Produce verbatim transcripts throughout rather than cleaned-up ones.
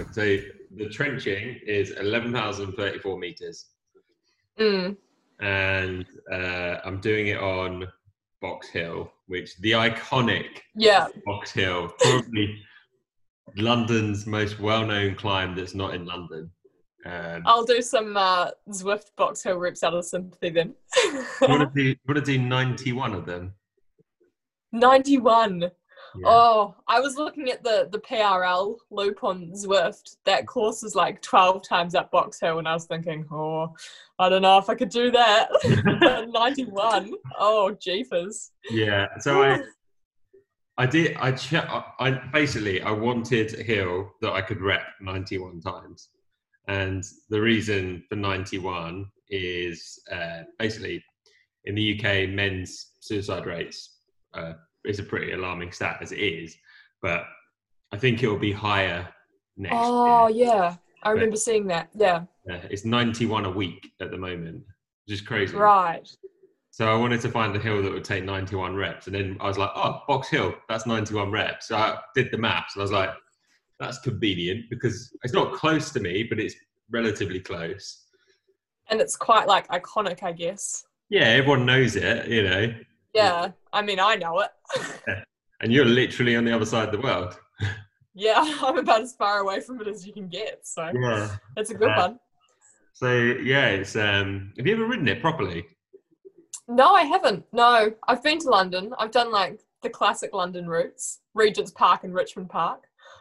So the trenching is eleven thousand thirty-four meters. Mm. And uh, I'm doing it on Box Hill, which the iconic yeah. Box Hill, probably London's most well-known climb that's not in London. Um, I'll do some uh, Zwift Box Hill reps out of sympathy then. you want to do, you want to do ninety-one of them? ninety-one. Yeah. Oh, I was looking at the, the P R L loop on Zwift. That course is like twelve times up Box Hill, and I was thinking, oh, I don't know if I could do that. ninety-one. Oh, jeepers. Yeah. So I, I did. I, ch- I basically I wanted a hill that I could rep ninety-one times, and the reason for ninety-one is uh, basically in the U K, men's suicide rates uh, is a pretty alarming stat as it is, but I think it will be higher next oh, year. Oh yeah, I remember but, seeing that. Yeah. uh, it's ninety-one a week at the moment, which is crazy. Right. So I wanted to find a hill that would take ninety-one reps, and then I was like, oh, Box Hill, that's ninety-one reps. So I did the maths, and I was like, that's convenient because it's not close to me, but it's relatively close. And it's quite like iconic, I guess. Yeah, everyone knows it, you know. Yeah, I mean, I know it. Yeah. And you're literally on the other side of the world. Yeah, I'm about as far away from it as you can get, so yeah, it's a good uh, one. So yeah, it's um. Have you ever ridden it properly? No, I haven't. No, I've been to London. I've done like the classic London routes, Regent's Park and Richmond Park,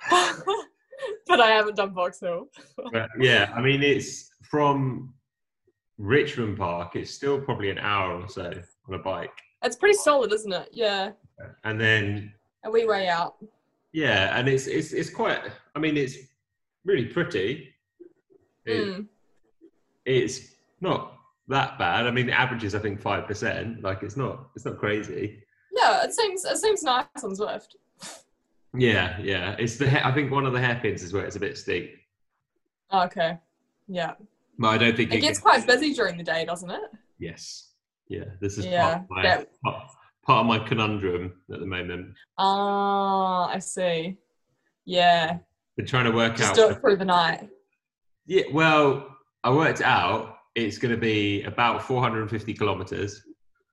but I haven't done Box Hill. But, yeah, I mean, it's from Richmond Park. It's still probably an hour or so on a bike. It's pretty solid, isn't it? Yeah. And then a wee way out. Yeah, and it's it's it's quite. I mean, it's really pretty. It, mm. It's not that bad. I mean, the average is I think five percent. Like it's not it's not crazy. Yeah, it seems it seems nice on Zwift. Yeah, yeah. It's the I think one of the hairpins is where it's a bit steep. Okay. Yeah. But I don't think it, it gets, gets quite busy during the day, doesn't it? Yes. Yeah. This is yeah, part, of my, that... part, part of my conundrum at the moment. Ah, I see. Yeah. Been trying to work Just out. do it through the night. Yeah. Well, I worked out it's going to be about four hundred fifty kilometers.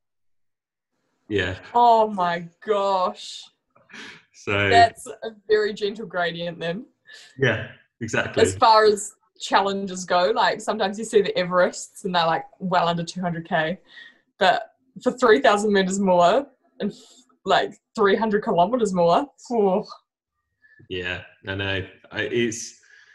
Yeah. Oh my gosh. So that's a very gentle gradient then. Yeah, exactly. As far as challenges go, like sometimes you see the Everests and they're like well under two hundred K, but for three thousand meters more and like three hundred kilometers more. Oh. Yeah, I know. I, it's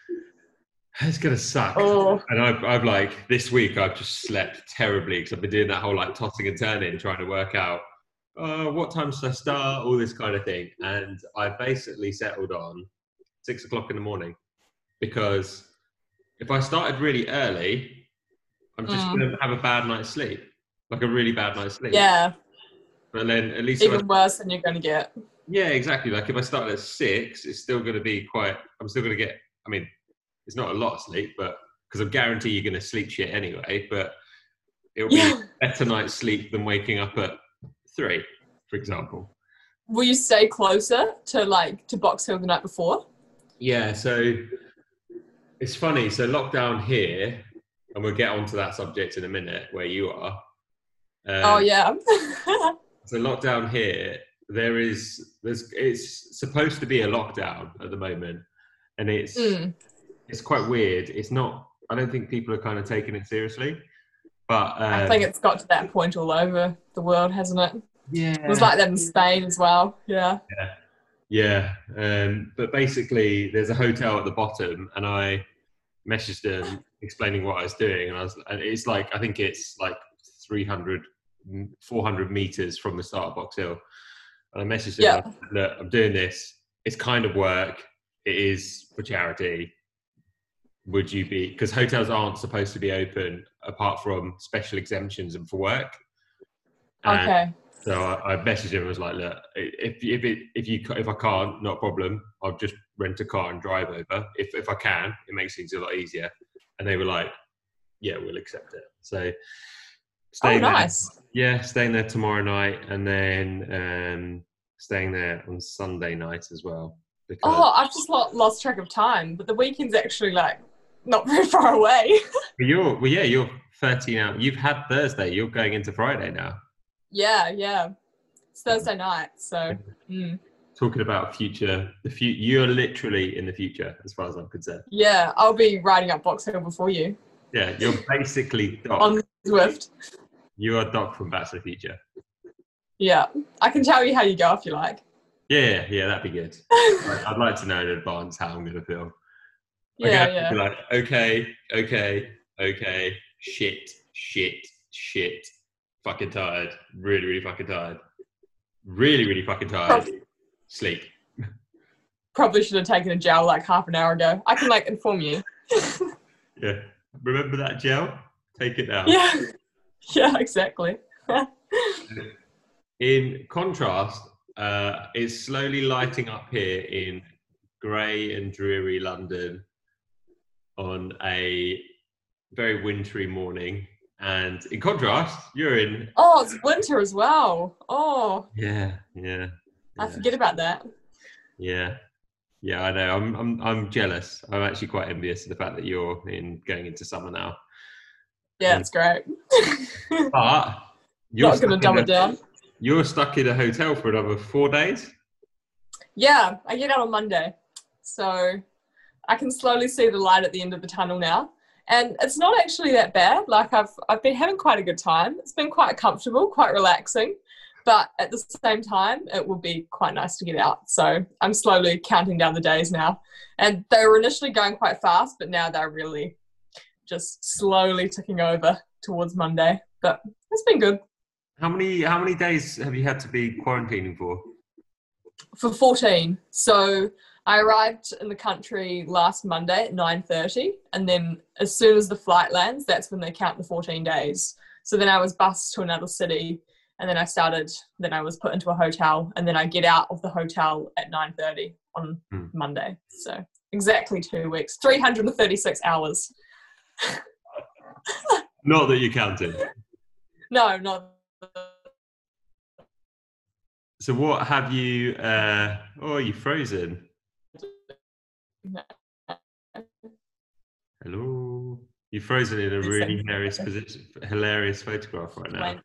it's gonna suck. Oh. And I've I've like this week I've just slept terribly because I've been doing that whole like tossing and turning, trying to work out uh, what time should I start, all this kind of thing. And I basically settled on six o'clock in the morning because if I started really early, I'm just mm. gonna have a bad night's sleep, like a really bad night's sleep. Yeah. But then at least even I, worse than you're gonna get. Yeah, exactly. Like if I started at six, it's still gonna be quite. I'm still gonna get. I mean, it's not a lot of sleep, but because I guarantee you're gonna sleep shit anyway. But it'll be yeah. a better night's sleep than waking up at three, for example. Will you stay closer to like to Box Hill the night before? Yeah. So it's funny. So lockdown here, and we'll get onto that subject in a minute. Where you are. Um, oh yeah. So lockdown here, there is there's it's supposed to be a lockdown at the moment, and it's mm. it's quite weird. It's not. I don't think people are kind of taking it seriously, but um, I think it's got to that point all over the world, hasn't it? Yeah, it was like that in Spain as well. Yeah, yeah, yeah. Um, but basically, there's a hotel at the bottom, and I messaged them explaining what I was doing, and I was, and it's like I think it's like three hundred, four hundred meters from the start of Box Hill. And I messaged him, yeah. like, look, I'm doing this. It's kind of work. It is for charity. Would you be, because hotels aren't supposed to be open apart from special exemptions and for work. And okay. So I, I messaged him and was like, look, if, if, it, if, you, if I can't, not a problem. I'll just rent a car and drive over. If, if I can, it makes things a lot easier. And they were like, yeah, we'll accept it. So staying oh, nice. There, yeah, staying there tomorrow night and then um, staying there on Sunday night as well. Because Oh, I've just lo- lost track of time, but the weekend's actually like not very far away. But you're well, yeah, you're thirty now. You've had Thursday. You're going into Friday now. Yeah, yeah. It's Thursday night, so mm. Talking about future, the future. You're literally in the future, as far as I'm concerned. yeah, I'll be riding up Box Hill before you Yeah, you're basically Doc. on Zwift. You are Doc from Back to the Future. Yeah, I can tell you how you go if you like. Yeah, yeah, that'd be good. I'd like to know in advance how I'm going to feel. Yeah, Okay, yeah. be like, okay, okay, okay, shit, shit, shit. Fucking tired. Really, really fucking tired. Really, really fucking tired. Probably, Sleep. probably should have taken a gel like half an hour ago. I can like inform you. Yeah. Remember that gel? Take it now. Yeah, yeah, exactly. In contrast, uh, it's slowly lighting up here in grey and dreary London on a very wintry morning. And in contrast, you're in. Oh, it's winter as well. Oh, Yeah, yeah. I yeah. forget about that. Yeah, yeah, I know. I'm, I'm, I'm jealous. I'm actually quite envious of the fact that you're in going into summer now. Yeah, Um, it's great. But you're Not going to stuck dumb in it a, down. you're stuck in a hotel for another four days. Yeah, I get out on Monday. So I can slowly see the light at the end of the tunnel now. And it's not actually that bad. Like I've I've been having quite a good time. It's been quite comfortable, quite relaxing. But at the same time, it will be quite nice to get out. So I'm slowly counting down the days now. And they were initially going quite fast, but now they're really just slowly ticking over towards Monday. But it's been good. How many how many days have you had to be quarantining for? For fourteen. So I arrived in the country last Monday at nine thirty, and then as soon as the flight lands, that's when they count the fourteen days. So then I was bused to another city, and then I started, then I was put into a hotel, and then I get out of the hotel at nine thirty on Hmm. Monday. So exactly two weeks, three hundred thirty-six hours. Not that you counted. No, not. So what have you? Uh, oh, you frozen. Hello. You're frozen in a really hilarious position, hilarious photograph right now.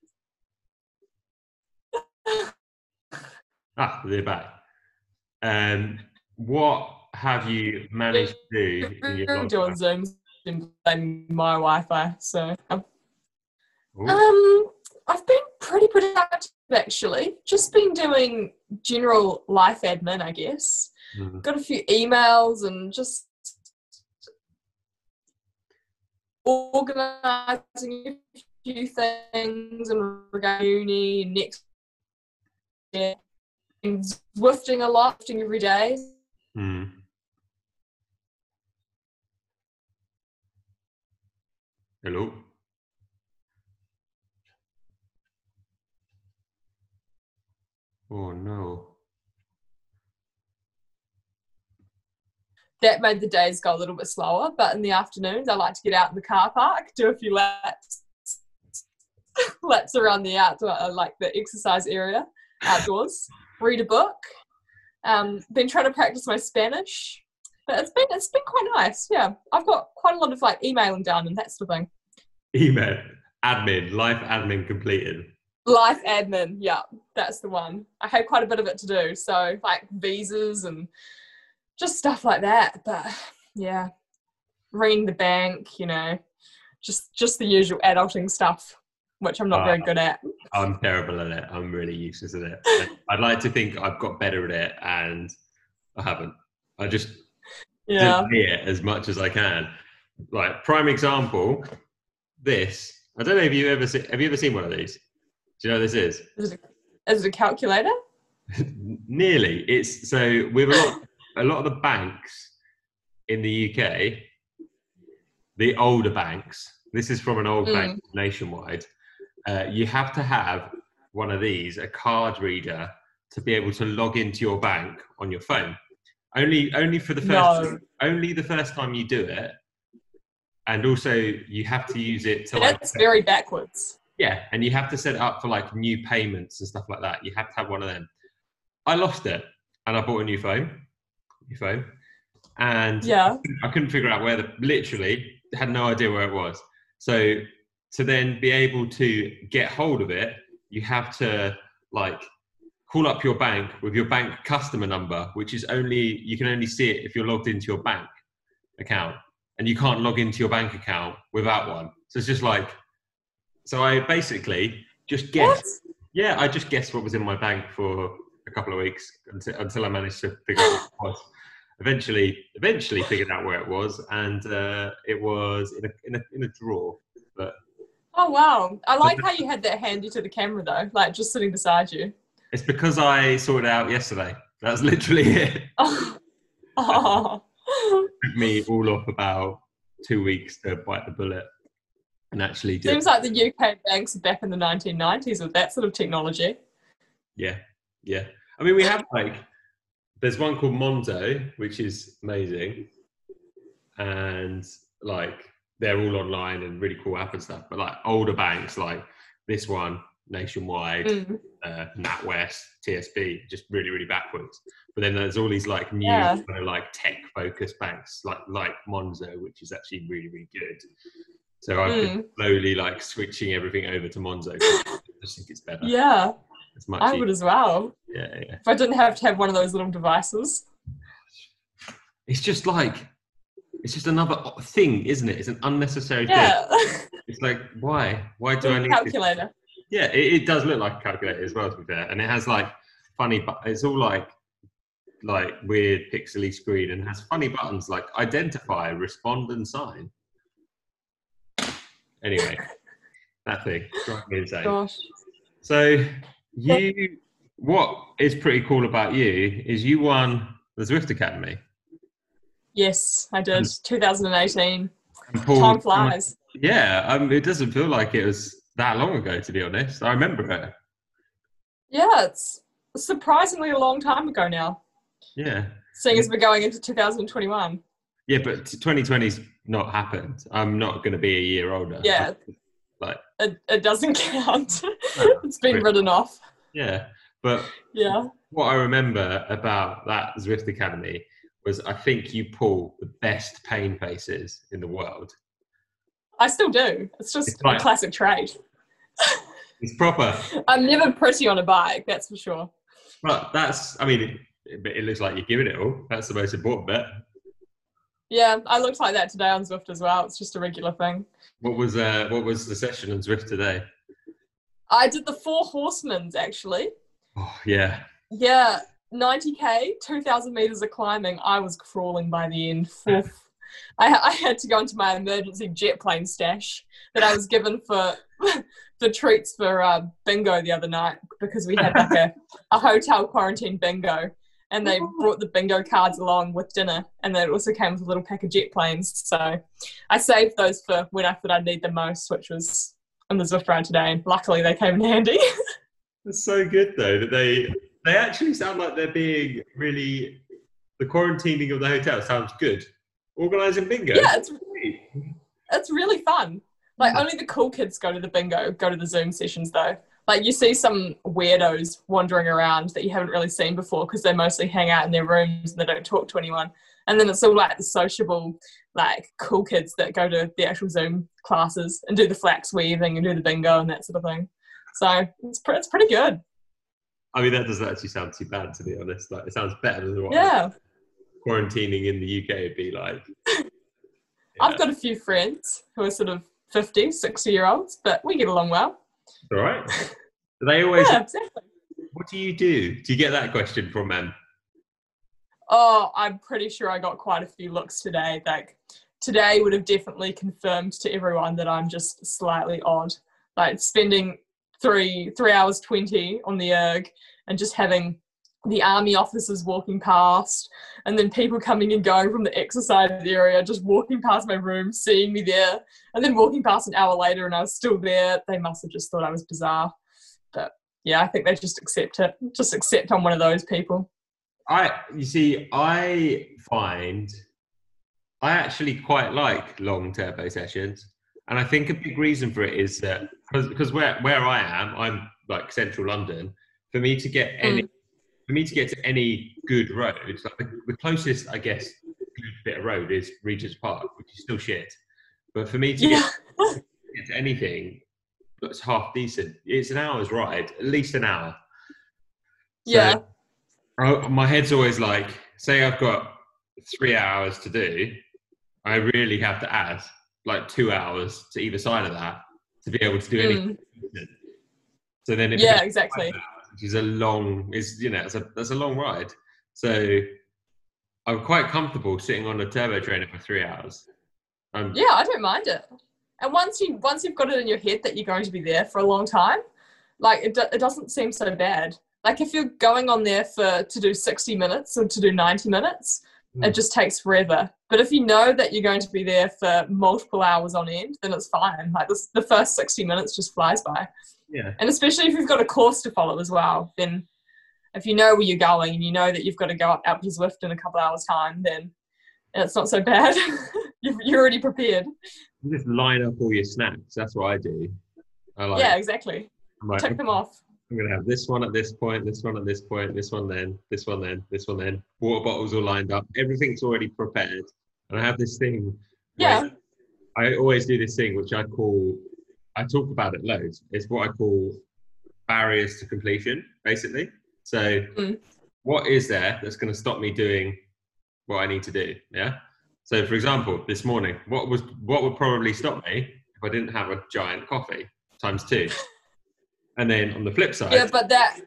Ah, they're back. Um, what have you managed to do in your We're doing lockdown? Zooms and playing my Wi-Fi. So, um, Oh, um, I've been pretty productive actually. Just been doing general life admin, I guess. mhm. Got a few emails and just organising a few things in regard to uni next year. And Zwifting a lot, Zwifting every day. Hmm. Hello. Oh no. That made the days go a little bit slower, but in the afternoons I like to get out in the car park, do a few laps laps around the outdoor, like the exercise area outdoors, read a book. Um, been trying to practice my Spanish, but it's been it's been quite nice. Yeah, I've got quite a lot of like emailing done and that sort of thing. Email admin, life admin completed. Life admin, yeah, that's the one. I had quite a bit of it to do, so like visas and just stuff like that. But yeah, ringing the bank, you know, just just the usual adulting stuff, which I'm not Uh, very good at. I'm terrible at it. I'm really useless at it. I'd like to think I've got better at it, and I haven't. I just Yeah, delay it as much as I can. Like prime example, this. I don't know if you ever see, have you ever seen one of these? Do you know what this is? is it, is it a calculator? Nearly. It's so with a lot, a lot of the banks in the U K, the older banks. This is from an old Mm. bank nationwide. Uh, you have to have one of these, a card reader, to be able to log into your bank on your phone. Only, only for the first, No. only the first time you do it, and also you have to use it to like, That's very backwards. yeah, and you have to set it up for like new payments and stuff like that. You have to have one of them. I lost it, and I bought a new phone. your phone, and Yeah. I couldn't figure out where the literally had no idea where it was. So to then be able to get hold of it, you have to like call up your bank with your bank customer number, which is only you can only see it if you're logged into your bank account, and you can't log into your bank account without one. So it's just like, so I basically just guessed. What? Yeah, I just guessed what was in my bank for a couple of weeks until, until I managed to figure out what it was. Eventually, eventually figured out where it was, and uh, it was in a, in a in a drawer. But Oh wow! I like how you had that handy to the camera though, like just sitting beside you. it's because I sorted it out yesterday. That's literally it. Oh. Oh. It took me all off about two weeks to bite the bullet and actually do Seems it. like the U K banks are back in the nineteen nineties with that sort of technology. Yeah, yeah. I mean, we have like, there's one called Monzo, which is amazing. And like, they're all online and really cool app and stuff. But like older banks, like this one, Nationwide, Mm. uh, NatWest, T S B, just really, really backwards. But then there's all these like new, Yeah. kind of like tech-focused banks, like like Monzo, which is actually really, really good. So I've been Mm. slowly like switching everything over to Monzo. 'Cause I just think it's better. Yeah, It's much I easier. would as well. Yeah, yeah. If I didn't have to have one of those little devices. It's just like, it's just another thing, isn't it? It's an unnecessary thing. Yeah. It's like, why? Why do I Little need this? calculator. Yeah, it, it does look like a calculator as well, to be fair. And it has like funny, but it's all like like weird pixely screen and has funny buttons like identify, respond, and sign. Anyway, that thing drives me insane. Gosh. So you, what is pretty cool about you is you won the Zwift Academy. Yes, I did. twenty eighteen. And Paul- Time flies. Yeah, um, it doesn't feel like it was that long ago, to be honest. I remember it. Yeah, it's surprisingly a long time ago now, Yeah. seeing as we're going into two thousand twenty-one. Yeah, but twenty twenty's not happened. I'm not going to be a year older. Yeah. Like, It, it doesn't count. No. It's been written off. yeah. But Yeah. what I remember about that Zwift Academy was I think you pull the best pain faces in the world. I still do. It's just It's like- a classic trait. It's proper. I'm never pretty on a bike, that's for sure. But that's, I mean, it, it looks like you're giving it all. That's the most important bit. Yeah, I looked like that today on Zwift as well. It's just a regular thing. What was uh, what was the session on Zwift today? I did the Four Horsemen's actually. Oh, yeah. Yeah, ninety K, two thousand meters of climbing. I was crawling by the end. Oof. I, I had to go into my emergency jet plane stash that I was given for the treats for uh, bingo the other night because we had like a, a hotel quarantine bingo. And they brought the bingo cards along with dinner, and then it also came with a little pack of jet planes. So I saved those for when I thought I'd need them most, which was on the Zwift ride today. And luckily, they came in handy. It's so good though that they they actually sound like they're being really, the quarantining of the hotel sounds good. Organising bingo. Yeah, it's it's really fun. Like only the cool kids go to the bingo, go to the Zoom sessions though. Like you see some weirdos wandering around that you haven't really seen before because they mostly hang out in their rooms and they don't talk to anyone. And then it's all like the sociable, like cool kids that go to the actual Zoom classes and do the flax weaving and do the bingo and that sort of thing. So it's, pre- it's pretty good. I mean, that doesn't actually sound too bad, to be honest. Like, it sounds better than what Yeah. quarantining in the U K would be like. Yeah. I've got a few friends who are sort of fifty, sixty year olds, but we get along well. All right. Do they always, Yeah, exactly. what do you do? Do you get that question from them? Oh, I'm pretty sure I got quite a few looks today. Like today would have definitely confirmed to everyone that I'm just slightly odd. Like spending three three hours twenty on the erg and just having the army officers walking past and then people coming and going from the exercise area, just walking past my room, seeing me there, and then walking past an hour later and I was still there. They must have just thought I was bizarre. But yeah, I think they just accept it. Just accept I'm one of those people. I, you see, I find I actually quite like long turbo sessions. And I think a big reason for it is that because where, where I am, I'm like central London, for me to get any Mm. for me to get to any good road, like the, the closest, I guess, good bit of road is Regent's Park, which is still shit. But for me to Yeah. get, get to anything that's half decent, it's an hour's ride, at least an hour. So Yeah. I, my head's always like, say I've got three hours to do, I really have to add like two hours to either side of that to be able to do anything. Mm. So then it Yeah, becomes exactly. five hours, which is a long, is you know, it's a that's a long ride. So I'm quite comfortable sitting on a turbo trainer for three hours. Um, Yeah, I don't mind it. And once you once you've got it in your head that you're going to be there for a long time, like it, do, it doesn't seem so bad. Like if you're going on there for to do sixty minutes or to do ninety minutes, Mm. it just takes forever. But if you know that you're going to be there for multiple hours on end, then it's fine. Like this, the first sixty minutes just flies by. Yeah. And especially if you've got a course to follow as well, then if you know where you're going and you know that you've got to go up Alpe Zwift in a couple hours time, then it's not so bad. You're already prepared. You just line up all your snacks. That's what I do. I like. Yeah, exactly. I'm like, Tick them off. I'm going to have this one at this point, this one at this point, this one then, this one then, this one then. Water bottles all lined up. Everything's already prepared. And I have this thing. Yeah. I always do this thing, which I call, I talk about it loads. It's what I call barriers to completion, basically. So Mm. what is there that's going to stop me doing what I need to do? Yeah. So for example, this morning, what was, what would probably stop me if I didn't have a giant coffee times two? And then on the flip side, Yeah, but that,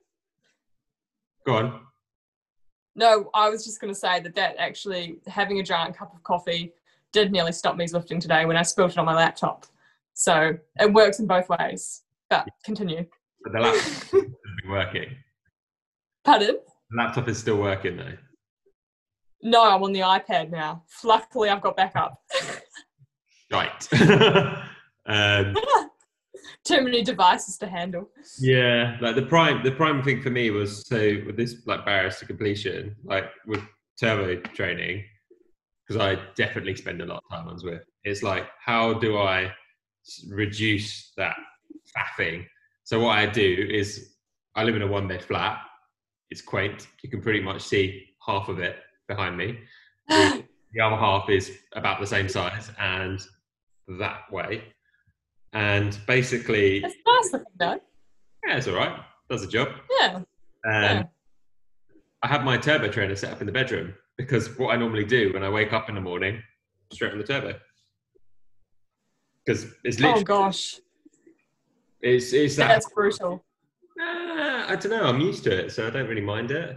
go on. no, I was just going to say that that actually, having a giant cup of coffee did nearly stop me Zwifting today when I spilled it on my laptop. So it works in both ways. But continue. But the laptop is still working. Pardon? The laptop is still working though. No, I'm on the iPad now. Luckily, I've got backup. Right. um, Too many devices to handle. yeah, like the prime, the prime thing for me was, so with this like barriers to completion, like with turbo training, because I definitely spend a lot of time on Zwift. It's like, how do I reduce that faffing? So what I do is, I live in a one bed flat. It's quaint. You can pretty much see half of it behind me. The, the other half is about the same size and that way. And basically, It's nice looking though. yeah, it's all right. Does the job. Yeah. Um, Yeah. I have my turbo trainer set up in the bedroom because what I normally do when I wake up in the morning, straight on the turbo. Because it's literally, Oh gosh, it's, it's that. that's brutal. Uh, I don't know. I'm used to it, so I don't really mind it.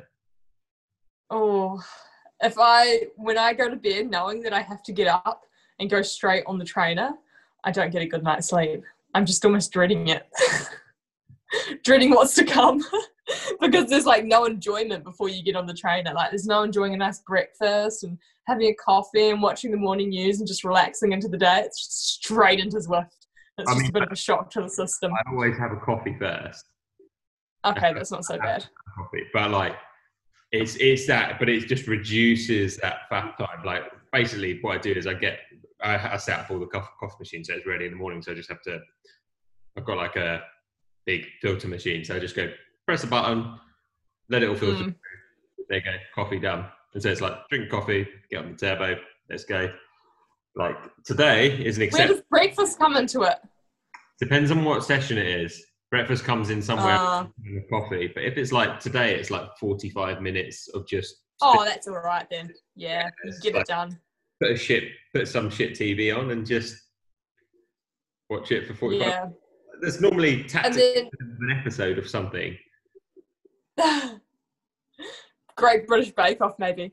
Oh, if I, when I go to bed knowing that I have to get up and go straight on the trainer, I don't get a good night's sleep. I'm just almost dreading it. Dreading what's to come. Because there's like no enjoyment before you get on the trainer. Like there's no enjoying a nice breakfast and having a coffee and watching the morning news and just relaxing into the day. It's just straight into Zwift. It's I just mean, a bit of a shock to the system. I always have a coffee first. Okay, that's not so bad. Coffee, but like it's it's that, but it just reduces that fat time. Like basically, what I do is I get I, I set up all the coffee, coffee machine so it's ready in the morning. So I just have to. I've got like a big filter machine, so I just go press a button, let it all filter. Mm. There you go, coffee done. And so it's like drink coffee, get on the turbo, let's go. Like today is an Where exception. does breakfast come into it? Depends on what session it is. Breakfast comes in somewhere Uh, with coffee, but if it's like today, it's like forty-five minutes of just. Oh, that's all right then. Yeah, you It's get like- it done. Put a shit, put some shit T V on and just watch it for forty-five. Yeah. There's normally And tactically an episode of something. then Great British Bake Off, maybe.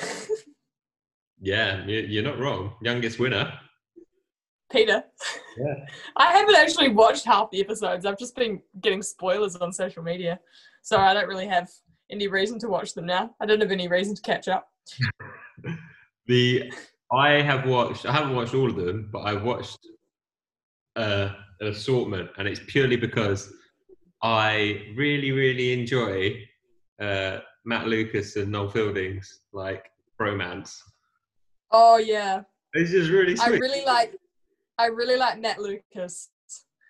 Yeah, you- you're not wrong. Youngest winner. Peter. Yeah. I haven't actually watched half the episodes. I've just been getting spoilers on social media. So I don't really have any reason to watch them now. I don't have any reason to catch up. The I have watched. I haven't watched all of them, but I've watched uh, an assortment, and it's purely because I really, really enjoy uh, Matt Lucas and Noel Fielding's like bromance. Oh yeah. It's just really I sweet. really like I really like Matt Lucas.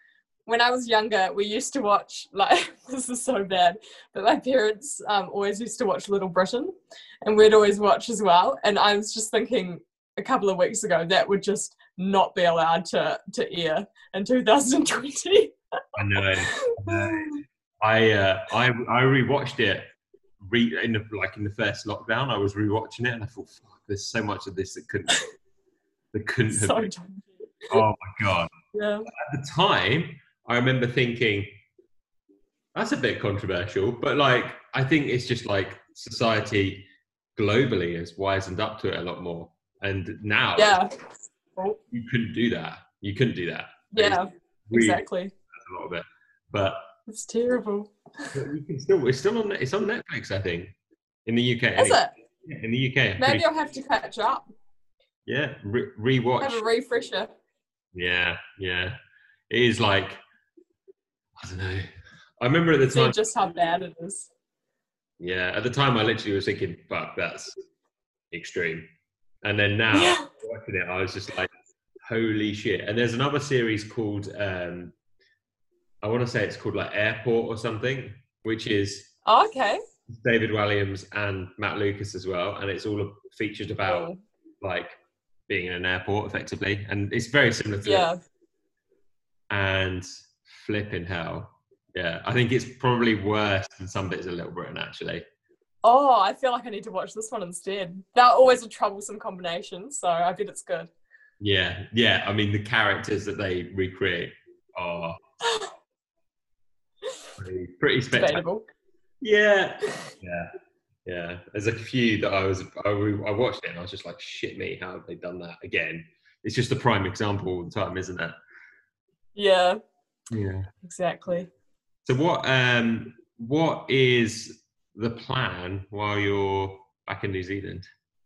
when I was younger, we used to watch, like, this is so bad, but my parents um, always used to watch Little Britain, and we'd always watch as well. And I was just thinking a couple of weeks ago that would just not be allowed to, to air in two thousand twenty. I know. I know. I, uh, I I rewatched it re- in the, like in the first lockdown. I was rewatching it, and I thought, fuck, there's so much of this that couldn't that couldn't have. So been. Oh my god! Yeah. At the time, I remember thinking that's a bit controversial, but like I think it's just like society globally has wisened up to it a lot more, and now Yeah. you couldn't do that. You couldn't do that. Yeah. Really Exactly. a lot of it, but It's terrible. you can still. It's still on. It's on Netflix, I think, in the U K. Is anyway. it? Yeah, in the U K. Maybe Pretty- I'll have to catch up. yeah, re- rewatch. Have a refresher. Yeah, yeah. It is like I don't know. I remember at the See time. just how bad it is. Yeah, at the time I literally was thinking, "Fuck, that's extreme." And then now Yeah. watching it, I was just like, "Holy shit!" And there's another series called. Um, I want to say it's called like Airport or something, which is Oh, okay. David Walliams and Matt Lucas as well, and it's all featured about Cool. like being in an airport effectively, and it's very similar to Yeah. it. And flipping hell, yeah, I think it's probably worse than some bits of Little Britain actually. Oh, I feel like I need to watch this one instead. They're always a troublesome combination, so I bet it's good. Yeah, yeah. I mean, the characters that they recreate are pretty, pretty spectacular. Debatable. Yeah, yeah, yeah. There's a few that I was, I, I watched it and I was just like, shit me, how have they done that again? It's just a prime example all the time, isn't it? Yeah, Yeah. exactly. So what, um, what is the plan while you're back in New Zealand?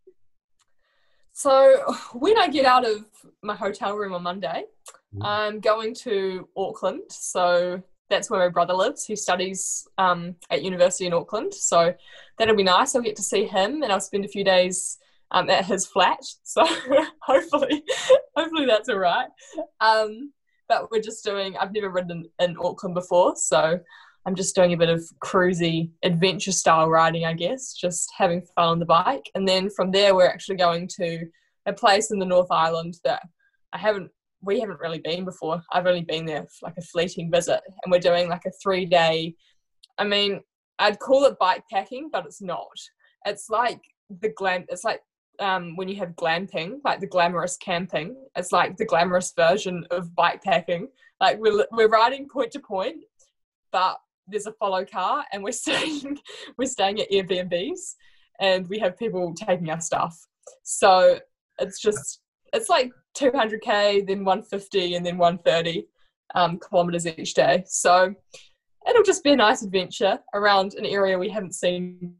So when I get out of my hotel room on Monday, I'm going to Auckland. So that's where my brother lives. He studies um, at university in Auckland. So that'll be nice. I'll get to see him and I'll spend a few days um, at his flat. So hopefully, hopefully that's all right. Um, but we're just doing, I've never ridden in Auckland before. So I'm just doing a bit of cruisy adventure style riding, I guess, just having fun on the bike. And then from there, we're actually going to a place in the North Island that I haven't, we haven't really been before. I've only been there for like a fleeting visit, and we're doing like a three day, I mean, I'd call it bike packing, but it's not. It's like the glam, it's like um, when you have glamping, like the glamorous camping, it's like the glamorous version of bike packing. Like we're, we're riding point to point, but there's a follow car and we're staying, we're staying at Airbnbs and we have people taking our stuff. So it's just, it's like two hundred K, then one fifty and then one thirty um, kilometers each day. So it'll just be a nice adventure around an area we haven't seen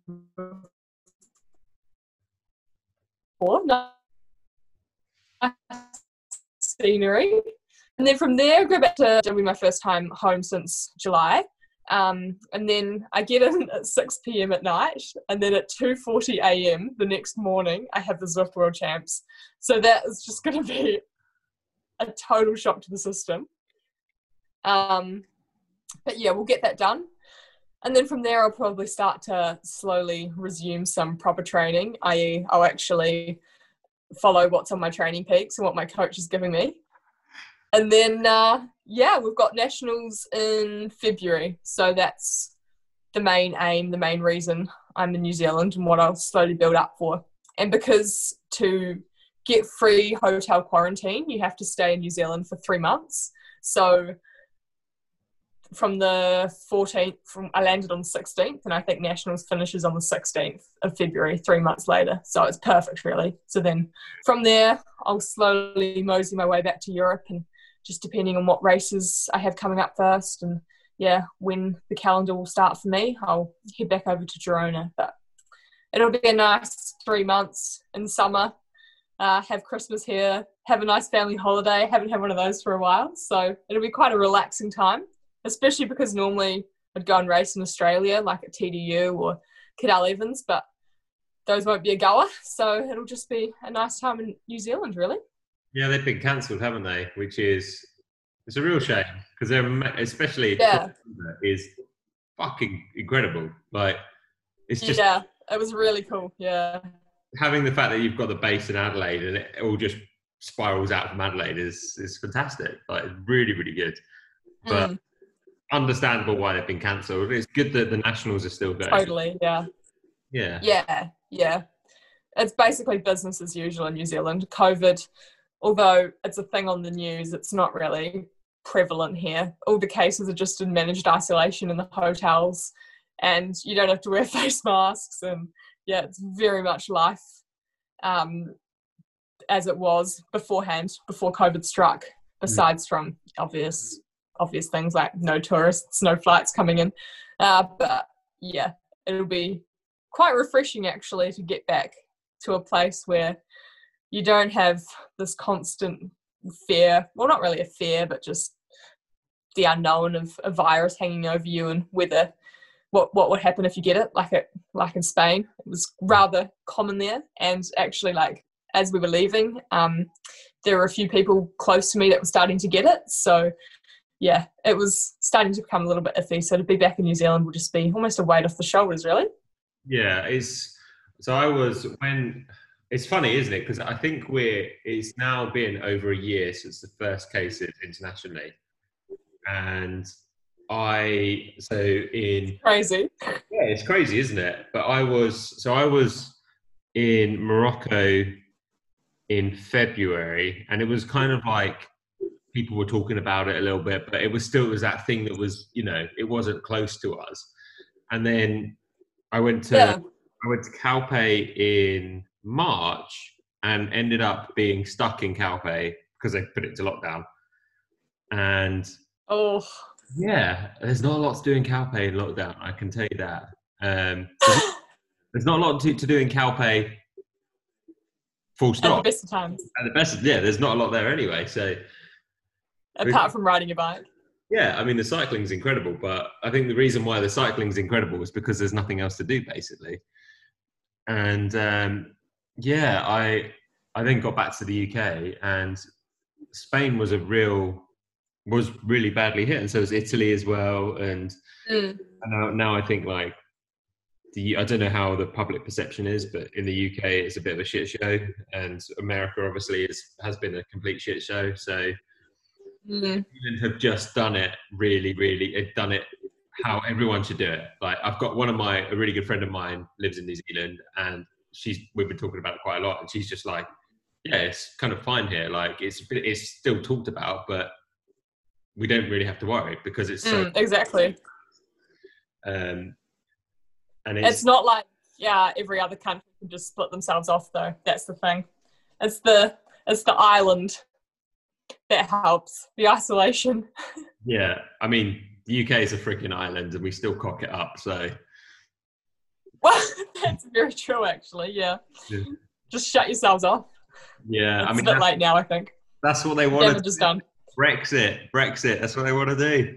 before. Nice scenery. And then from there, go back to, it'll be my first time home since July. Um, and then I get in at six p.m. at night, and then at two forty a.m. the next morning, I have the Zwift World Champs. So that is just going to be a total shock to the system. Um, but yeah, we'll get that done. And then from there, I'll probably start to slowly resume some proper training, that is I'll actually follow what's on my training peaks and what my coach is giving me. And then, uh, yeah, we've got nationals in February. So that's the main aim, the main reason I'm in New Zealand and what I'll slowly build up for. And because to get free hotel quarantine, you have to stay in New Zealand for three months. So from the fourteenth, from I landed on the sixteenth, and I think nationals finishes on the sixteenth of February, three months later. So it's perfect, really. So then from there, I'll slowly mosey my way back to Europe, and just depending on what races I have coming up first and, yeah, when the calendar will start for me, I'll head back over to Girona. But it'll be a nice three months in summer, uh, have Christmas here, have a nice family holiday. Haven't had one of those for a while. So it'll be quite a relaxing time, especially because normally I'd go and race in Australia, like at T D U or Cadel Evans, but those won't be a goer. So it'll just be a nice time in New Zealand, really. Yeah, they've been cancelled, haven't they? Which is, it's a real shame because they're ma- especially Yeah. is fucking incredible. Like it's just Yeah, it was really cool. Yeah. having the fact that you've got the base in Adelaide and it all just spirals out from Adelaide is is fantastic. Like really, really good. But Mm, understandable why they've been cancelled. It's good that the Nationals are still going. totally. Yeah. Yeah. Yeah. Yeah. It's basically business as usual in New Zealand. COVID, although it's a thing on the news, it's not really prevalent here. All the cases are just in managed isolation in the hotels, and you don't have to wear face masks. And yeah, it's very much life um, as it was beforehand, before COVID struck, besides from obvious obvious things like no tourists, no flights coming in. Uh, but yeah, it'll be quite refreshing actually to get back to a place where you don't have this constant fear, well, not really a fear, but just the unknown of a virus hanging over you and whether what what would happen if you get it, like it like in Spain. It was rather common there, and actually, like as we were leaving, um, there were a few people close to me that were starting to get it. So yeah, it was starting to become a little bit iffy. So to be back in New Zealand will just be almost a weight off the shoulders, really. Yeah, it's so I was when it's funny, isn't it? Because I think we're it's now been over a year since the first cases internationally, and I so in Crazy. yeah, it's crazy, isn't it? But I was so I was in Morocco in February, and it was kind of like people were talking about it a little bit, but it was still it was that thing that was, you know, it wasn't close to us. And then I went to Yeah. I went to Calpe in March and ended up being stuck in Calpe because they put it to lockdown. And Oh. yeah, there's not a lot to do in Calpe in lockdown, I can tell you that. Um, there's, there's not a lot to, to do in Calpe, full At stop. the best of times. At the best, yeah, there's not a lot there anyway. So Apart from riding a bike. yeah, I mean the cycling's incredible, but I think the reason why the cycling's incredible is because there's nothing else to do basically. And um, yeah, I I then got back to the U K, and Spain was a real was really badly hit, and so was Italy as well. And Mm. now now I think like the I don't know how the public perception is, but in the U K it's a bit of a shit show, and America obviously is has been a complete shit show. So Mm. England have just done it really, really have done it how everyone should do it. Like I've got one of my a really good friend of mine lives in New Zealand, and she's we've been talking about it quite a lot, and she's just like, yeah, it's kind of fine here. Like it's it's still talked about, but we don't really have to worry because it's so Mm, exactly. um and it's, It's not like yeah, every other country can just split themselves off though. That's the thing. It's the it's the island that helps. The isolation. yeah. I mean, the U K is a freaking island, and we still cock it up. So Well, that's very true actually, yeah. yeah, Just shut yourselves off. yeah It's I mean a bit that's, late now, I think. that's what they want. Damage is done. Brexit, Brexit. That's what they want to do.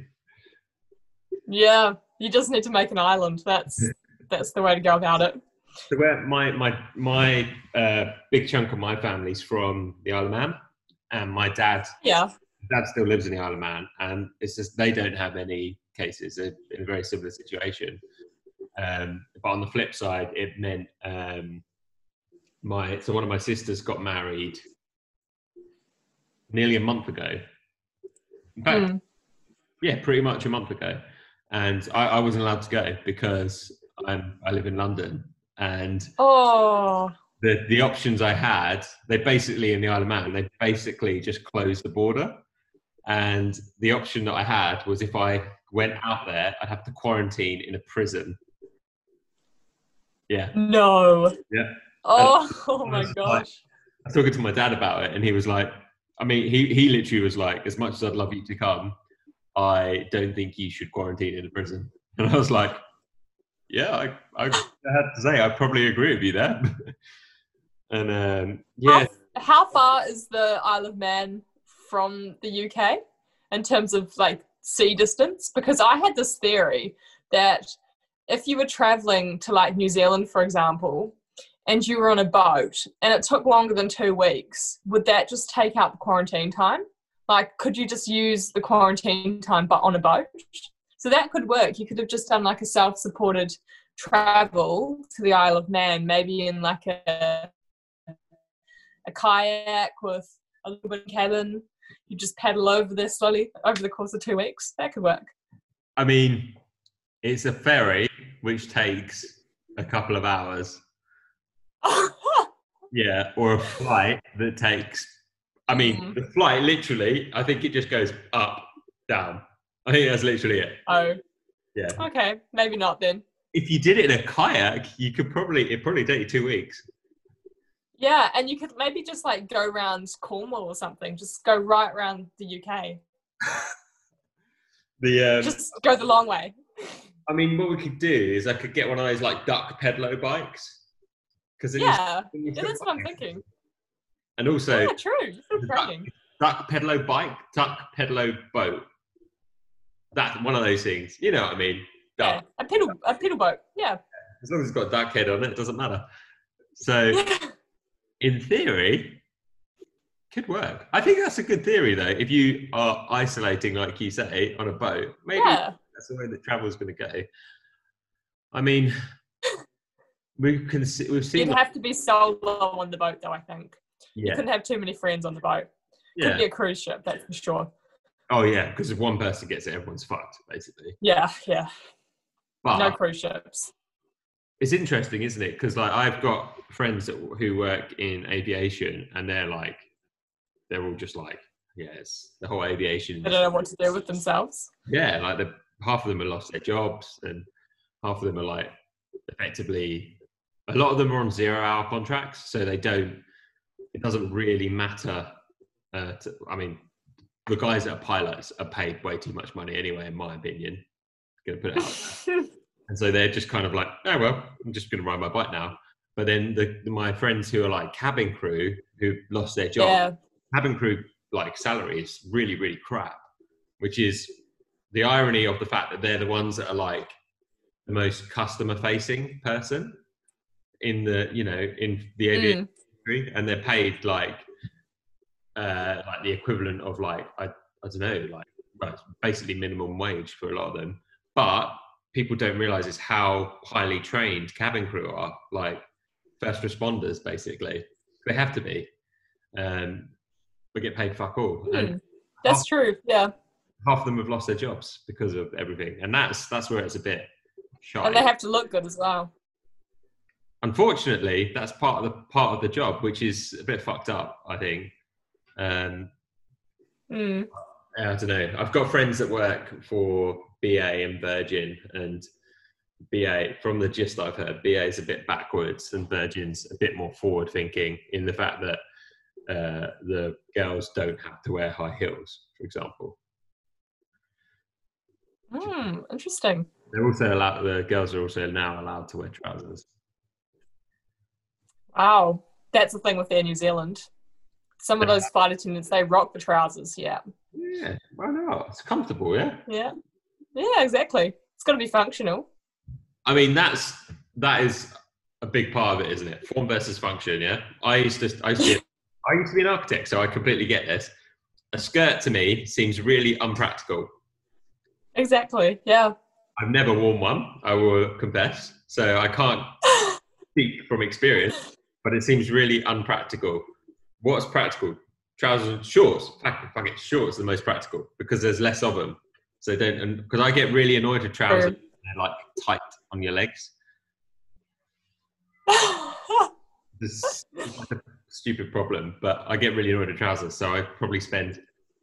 Yeah. You just need to make an island. That's that's the way to go about it. So where my my my uh, big chunk of my family's from the Isle of Man, and my dad Yeah. dad still lives in the Isle of Man, and it's just they don't have any cases. They're in a very similar situation. Um, but on the flip side, it meant um, my so one of my sisters got married nearly a month ago. In fact, Mm. yeah, pretty much a month ago, and I, I wasn't allowed to go because I'm I live in London, and Oh. the the options I had, they basically in the Isle of Man, they basically just closed the border, and the option that I had was if I went out there, I'd have to quarantine in a prison. Yeah, No. yeah. Oh, oh I my was like- gosh. I was talking to my dad about it, and he was like, I mean, he he literally was like, as much as I'd love you to come, I don't think you should quarantine in a prison. And I was like, yeah, I I, I had to say, I probably agree with you there. And um, yeah, How, how far is the Isle of Man from the U K in terms of like sea distance? Because I had this theory that if you were traveling to like New Zealand, for example, and you were on a boat and it took longer than two weeks, would that just take out the quarantine time? like, could you just use the quarantine time but on a boat? So that could work. You could have just done like a self-supported travel to the Isle of Man, maybe in like a a kayak with a little bit of cabin. You just paddle over there slowly over the course of two weeks. That could work. I mean, it's a ferry which takes a couple of hours. Yeah, or a flight that takes. I mean, mm. the flight literally. I think it just goes up, down. I think that's literally it. Oh, yeah. Okay, maybe not then. If you did it in a kayak, you could probably it probably take you two weeks. Yeah, and you could maybe just like go around Cornwall or something. Just go right around the U K. the um, just go the long way. I mean, what we could do is I could get one of those like duck pedalo bikes. Because yeah, yeah, that's what I'm thinking. And also, yeah, true. Duck, duck pedalo bike, duck pedalo boat. That's one of those things. You know what I mean? Duck. Yeah, a pedal, a pedal boat. Yeah. As long as it's got a duck head on it, it doesn't matter. So, in theory, could work. I think that's a good theory, though. If you are isolating, like you say, on a boat, maybe yeah. that's the way that travel's going to go. I mean, we can see, we've seen. You'd that. have to be solo on the boat, though. I think yeah. you couldn't have too many friends on the boat. Yeah. Could be a cruise ship, that's for sure. Oh yeah, because if one person gets it, everyone's fucked, basically. Yeah, yeah. But no cruise ships. It's interesting, isn't it? Because like I've got friends that, who work in aviation, and they're like, they're all just like, yes, the whole aviation. They don't know what to do with themselves. Yeah, like the half of them have lost their jobs, and half of them are like, effectively, a lot of them are on zero-hour contracts, so they don't. It doesn't really matter. Uh, to, I mean, the guys that are pilots are paid way too much money anyway, in my opinion. I'm gonna put it out there. And so they're just kind of like, oh well, I'm just gonna ride my bike now. But then the, the my friends who are like cabin crew who lost their job, yeah. cabin crew like salary is really really crap, which is the irony of the fact that they're the ones that are like the most customer facing person in the you know in the aviation mm. industry, and they're paid like. Uh, like the equivalent of like I I don't know like well, it's basically minimum wage for a lot of them, but people don't realise is how highly trained cabin crew are, like first responders basically. They have to be. Um, we get paid fuck all. Mm, and that's half, true. Yeah. Half of them have lost their jobs because of everything, and that's that's where it's a bit shy. And they have to look good as well. Unfortunately, that's part of the part of the job, which is a bit fucked up, I think. Um, mm. I don't know. I've got friends that work for B A and Virgin, and B A, from the gist I've heard, B A is a bit backwards and Virgin's a bit more forward thinking in the fact that uh, the girls don't have to wear high heels, for example. Hmm, interesting. They're also allowed, the girls are also now allowed to wear trousers. Wow. That's the thing with Air New Zealand. Some of those flight attendants, they rock the trousers, yeah. Yeah, why not? It's comfortable, yeah? Yeah. Yeah, exactly. It's got to be functional. I mean, that's, that is a big part of it, isn't it? Form versus function, yeah? I used to, I used to, be, I used to be an architect, so I completely get this. A skirt to me seems really unpractical. Exactly, yeah. I've never worn one, I will confess, so I can't speak from experience, but it seems really unpractical. What's practical? Trousers and shorts. Fuck, fuck it, shorts are the most practical because there's less of them. So don't, and because I get really annoyed with trousers, and they're like tight on your legs. This is like a stupid problem, but I get really annoyed with trousers, so I probably spend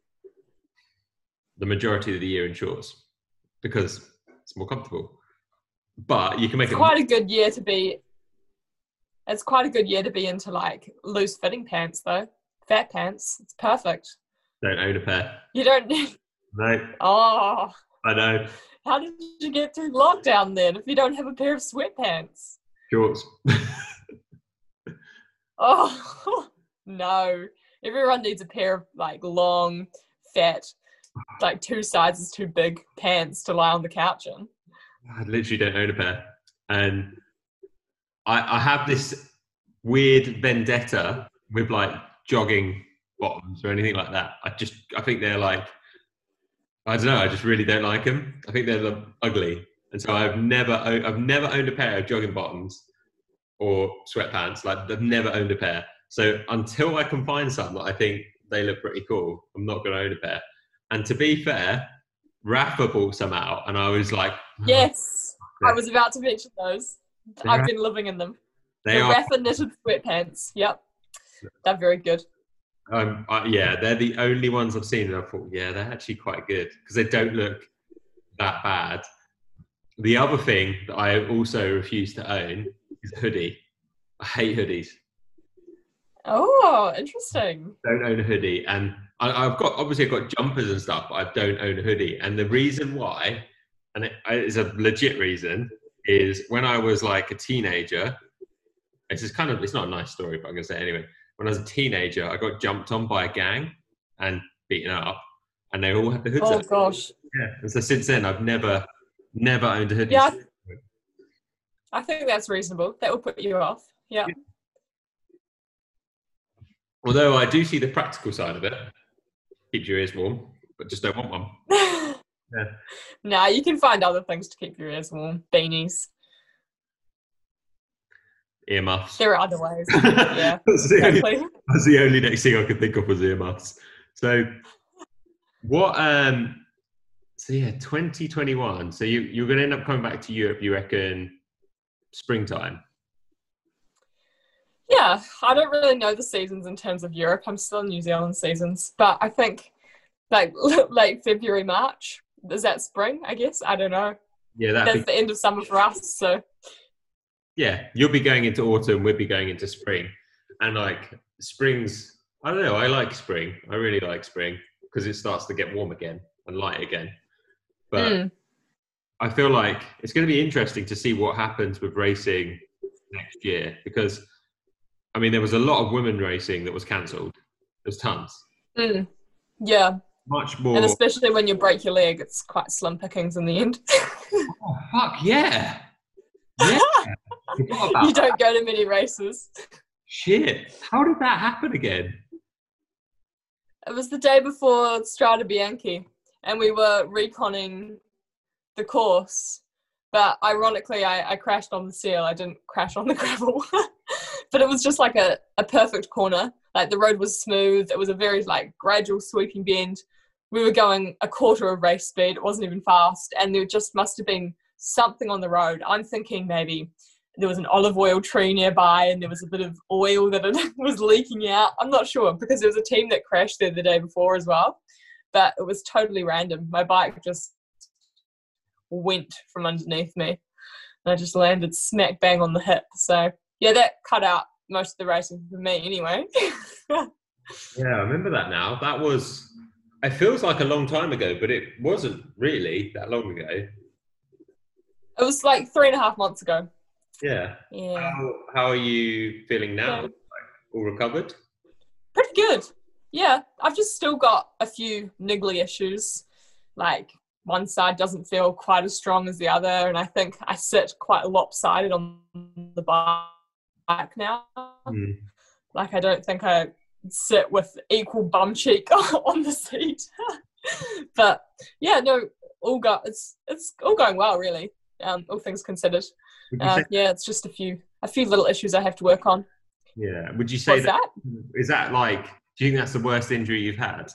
the majority of the year in shorts because it's more comfortable. But you can make it's it quite a good year to be. It's quite a good year to be into like loose fitting pants though. Fat pants. It's perfect. Don't own a pair. You don't need. No. Oh. I know. How did you get through lockdown then if you don't have a pair of sweatpants? Shorts. Oh, no. Everyone needs a pair of like long, fat, like two sizes too big pants to lie on the couch in. I literally don't own a pair. And I, I have this weird vendetta with like jogging bottoms or anything like that. I just, I think they're like, I don't know. I just really don't like them. I think they're the ugly, and so I've never, o- I've never owned a pair of jogging bottoms or sweatpants. Like I've never owned a pair. So until I can find some that I think they look pretty cool, I'm not going to own a pair. And to be fair, Rafa bought some out, and I was like, oh, Yes, yeah. I was about to mention those. They're I've been living in them. They the are. Rafa knitted sweatpants. Yep, they're very good. Um, uh, yeah, they're the only ones I've seen, and I thought, yeah, they're actually quite good because they don't look that bad. The other thing that I also refuse to own is a hoodie. I hate hoodies. Oh, interesting. Don't own a hoodie, and I, I've got obviously I've got jumpers and stuff, but I don't own a hoodie. And the reason why, and it is a legit reason, is when I was like a teenager. It's just kind of it's not a nice story, but I'm gonna say it anyway. When I was a teenager, I got jumped on by a gang and beaten up, and they all had the hoods Oh up. gosh. Yeah, and so since then, I've never, never owned a hoodie. Yeah, I think that's reasonable. That will put you off. Yeah. Yeah. Although I do see the practical side of it. Keep your ears warm, but just don't want one. Yeah. Nah, you can find other things to keep your ears warm. Beanies. Earmuffs. There are other ways. Yeah, that's, the exactly. only, that's the only next thing I could think of was earmuffs. So, what? Um, so yeah, twenty twenty-one. So you you're going to end up coming back to Europe. You reckon springtime? Yeah, I don't really know the seasons in terms of Europe. I'm still in New Zealand seasons, but I think like late February, March. Is that spring? I guess I don't know. Yeah, that's be- the end of summer for us. So. Yeah, you'll be going into autumn, we'll be going into spring. And like spring's, I don't know, I like spring. I really like spring because it starts to get warm again and light again. But mm. I feel like it's going to be interesting to see what happens with racing next year because, I mean, there was a lot of women racing that was cancelled. There's tons. Mm. Yeah. Much more. And especially when you break your leg, it's quite slim pickings in the end. Oh, fuck, yeah. Yeah. You don't go to many races. Shit. How did that happen again? It was the day before Strade Bianche and we were reconning the course. But ironically, I, I crashed on the seal. I didn't crash on the gravel. But it was just like a, a perfect corner. Like the road was smooth. It was a very like gradual sweeping bend. We were going a quarter of race speed. It wasn't even fast. And there just must have been something on the road. I'm thinking maybe there was an olive oil tree nearby and there was a bit of oil that it was leaking out. I'm not sure because there was a team that crashed there the day before as well. But it was totally random. My bike just went from underneath me and I just landed smack bang on the hip. So yeah, that cut out most of the racing for me anyway. Yeah, I remember that now. That was, it feels like a long time ago, but it wasn't really that long ago. It was like three and a half months ago. Yeah. Yeah. How, how are you feeling now? Yeah. Like, all recovered? Pretty good. Yeah. I've just still got a few niggly issues. Like one side doesn't feel quite as strong as the other. And I think I sit quite lopsided on the bike now. Mm. Like I don't think I sit with equal bum cheek on the seat. But yeah, no, all go it's it's all going well really. Um, all things considered. Uh, say- yeah, it's just a few a few little issues I have to work on. Yeah. Would you say What's that, that? Is that like, do you think that's the worst injury you've had?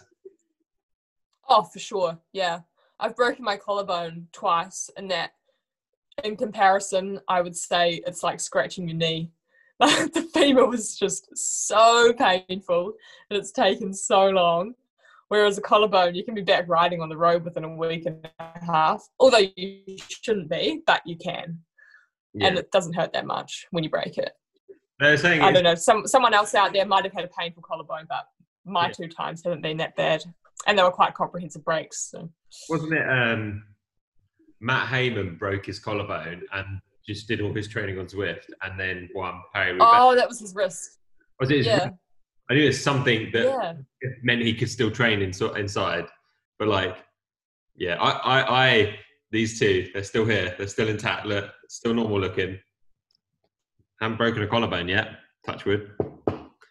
Oh, for sure. Yeah. I've broken my collarbone twice and that in comparison, I would say it's like scratching your knee. The femur was just so painful and it's taken so long. Whereas a collarbone, you can be back riding on the road within a week and a half. Although you shouldn't be, but you can. Yeah. And it doesn't hurt that much when you break it. They're saying I don't know. Some someone else out there might have had a painful collarbone, but my yeah. two times haven't been that bad. And they were quite comprehensive breaks. So. Wasn't it um, Matt Heyman broke his collarbone and just did all his training on Zwift and then won Paris? Oh, that was his wrist. Was it his yeah. wrist? I knew it's something that yeah. meant he could still train in, inside. But like, yeah, I, I, I, these two, they're still here. They're still intact. Look, still normal looking. Haven't broken a collarbone yet. Touch wood.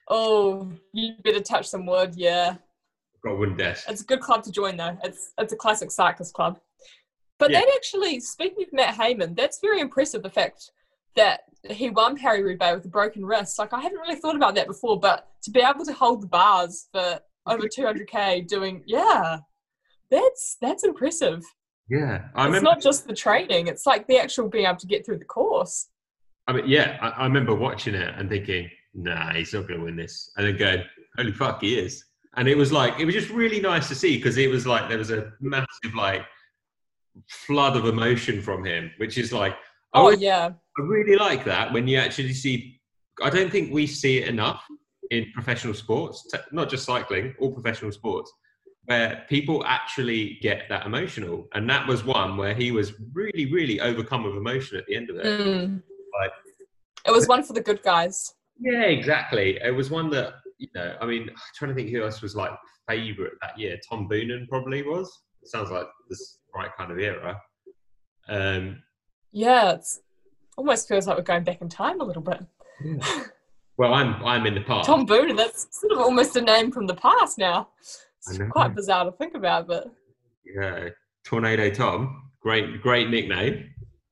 Oh, you better touch some wood, yeah. Got a wooden desk. It's a good club to join, though. It's it's a classic cyclist club. But Yeah. that actually, speaking of Matt Hayman, that's very impressive, the fact that he won Paris-Roubaix with a broken wrist. Like, I haven't really thought about that before, but to be able to hold the bars for over two hundred K doing, yeah, that's that's impressive. Yeah, I It's remember. not just the training, it's like the actual being able to get through the course. I mean, yeah, I, I remember watching it and thinking, nah, he's not going to win this. And then going, holy fuck, he is. And it was like, it was just really nice to see because it was like, there was a massive like flood of emotion from him, which is like, I, Oh, always- yeah. I really like that when you actually see, I don't think we see it enough in professional sports, t- not just cycling, all professional sports, where people actually get that emotional. And that was one where he was really, really overcome with emotion at the end of it. Mm. Like, It was one for the good guys. yeah, exactly. It was one that, you know, I mean, I'm trying to think who else was like favourite that year. Tom Boonen probably was. It sounds like this right kind of era. Um, Yeah, it's almost feels like we're going back in time a little bit. yeah. Well, I'm I'm in the past. Tom Boonen, that's sort of almost a name from the past now. It's I know. quite bizarre to think about, but Yeah, Tornado Tom, great great nickname.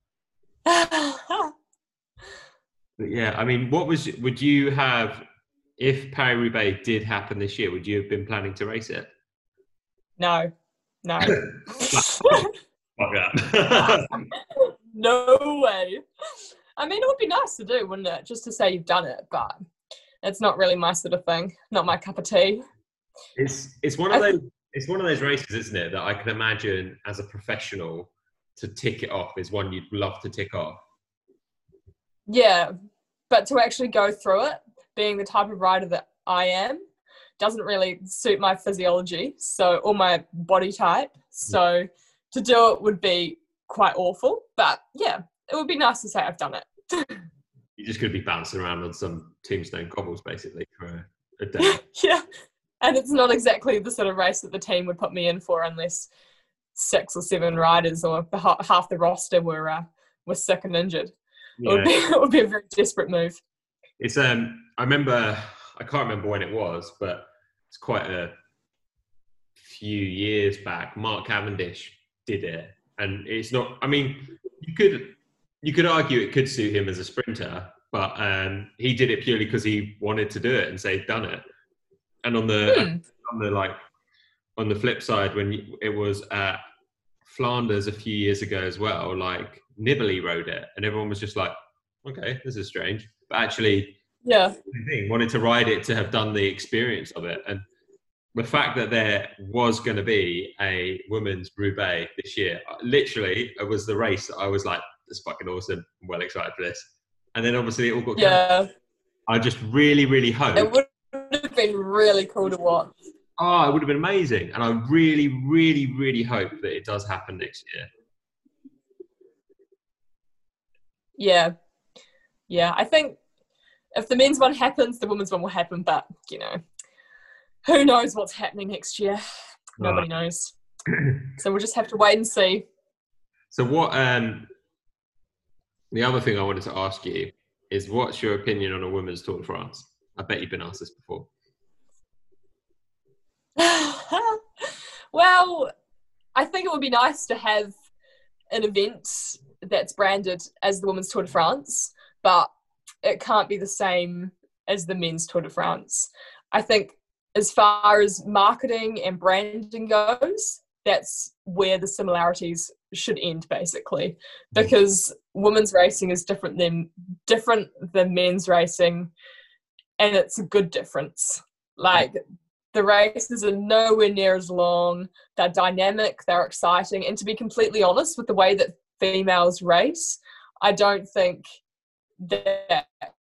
But yeah, I mean, what was would you have if Paris-Roubaix did happen this year? Would you have been planning to race it? no, no. Fuck that. No way. I mean, it would be nice to do, wouldn't it? Just to say you've done it, but it's not really my sort of thing. Not my cup of tea. It's it's one of those it's one of those races, isn't it, that I can imagine as a professional to tick it off is one you'd love to tick off. Yeah, but to actually go through it, being the type of rider that I am, doesn't really suit my physiology, so or my body type. So to do it would be quite awful. But yeah, it would be nice to say I've done it. You're just going to be bouncing around on some tombstone cobbles basically for a, a day. Yeah, and it's not exactly the sort of race that the team would put me in for unless six or seven riders or the, half the roster were uh, were sick and injured. It would Yeah. be it would be a very desperate move. It's um I remember I can't remember when it was, but it's quite a few years back. Mark Cavendish did it, and it's not. I mean, you could you could argue it could suit him as a sprinter, but um, he did it purely because he wanted to do it and say he'd done it. And on the Hmm. on the like on the flip side, when you, it was at Flanders a few years ago as well, like Nibali rode it, and everyone was just like, "Okay, this is strange," but actually. Yeah, Thing, wanted to ride it to have done the experience of it. And the fact that there was going to be a women's Roubaix this year, literally, it was the race that I was like, this is fucking awesome. I'm well excited for this. And then obviously it all got cancelled. yeah. I just really, really hope. It would have been really cool to watch. Oh, it would have been amazing. And I really, really, really hope that it does happen next year. Yeah, yeah. I think if the men's one happens, the women's one will happen. But you know, who knows what's happening next year? Nobody Uh, knows. So we'll just have to wait and see. So what, um, the other thing I wanted to ask you is what's your opinion on a women's Tour de France? I bet you've been asked this before. Well, I think it would be nice to have an event that's branded as the Women's Tour de France, but it can't be the same as the Men's Tour de France. I think as far as marketing and branding goes, that's where the similarities should end, basically, because women's racing is different than different than men's racing, and it's a good difference. Like, the races are nowhere near as long, they're dynamic, they're exciting, and to be completely honest, with the way that females race, I don't think that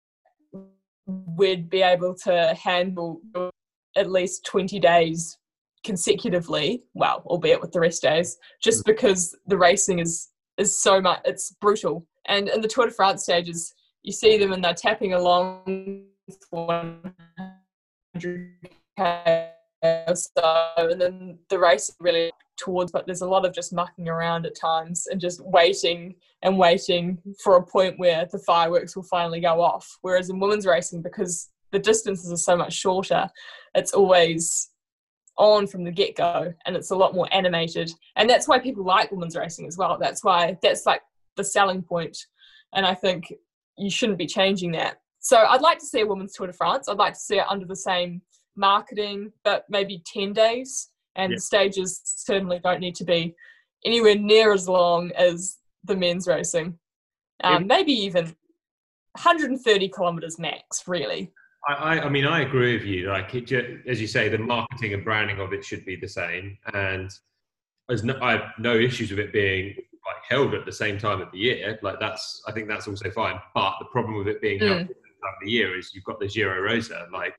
we'd be able to handle at least twenty days consecutively, well, albeit with the rest days, just because the racing is is so much, it's brutal. And in the Tour de France stages, you see them and they're tapping along for one hundred K or so, and then the race really towards, but there's a lot of just mucking around at times and just waiting and waiting for a point where the fireworks will finally go off. Whereas in women's racing, because the distances are so much shorter. It's always on from the get-go, and it's a lot more animated. And that's why people like women's racing as well. That's why that's like the selling point. And I think you shouldn't be changing that. So I'd like to see a women's Tour de France. I'd like to see it under the same marketing, but maybe ten days. And yeah. the stages certainly don't need to be anywhere near as long as the men's racing. Um, maybe even one hundred thirty kilometres max, really. I, I, I mean, I agree with you. Like, it, as you say, the marketing and branding of it should be the same. And there's no, I have no issues with it being like held at the same time of the year. Like, that's, I think that's also fine. But the problem with it being held Mm. at the time of the year is you've got the Giro Rosa. Like,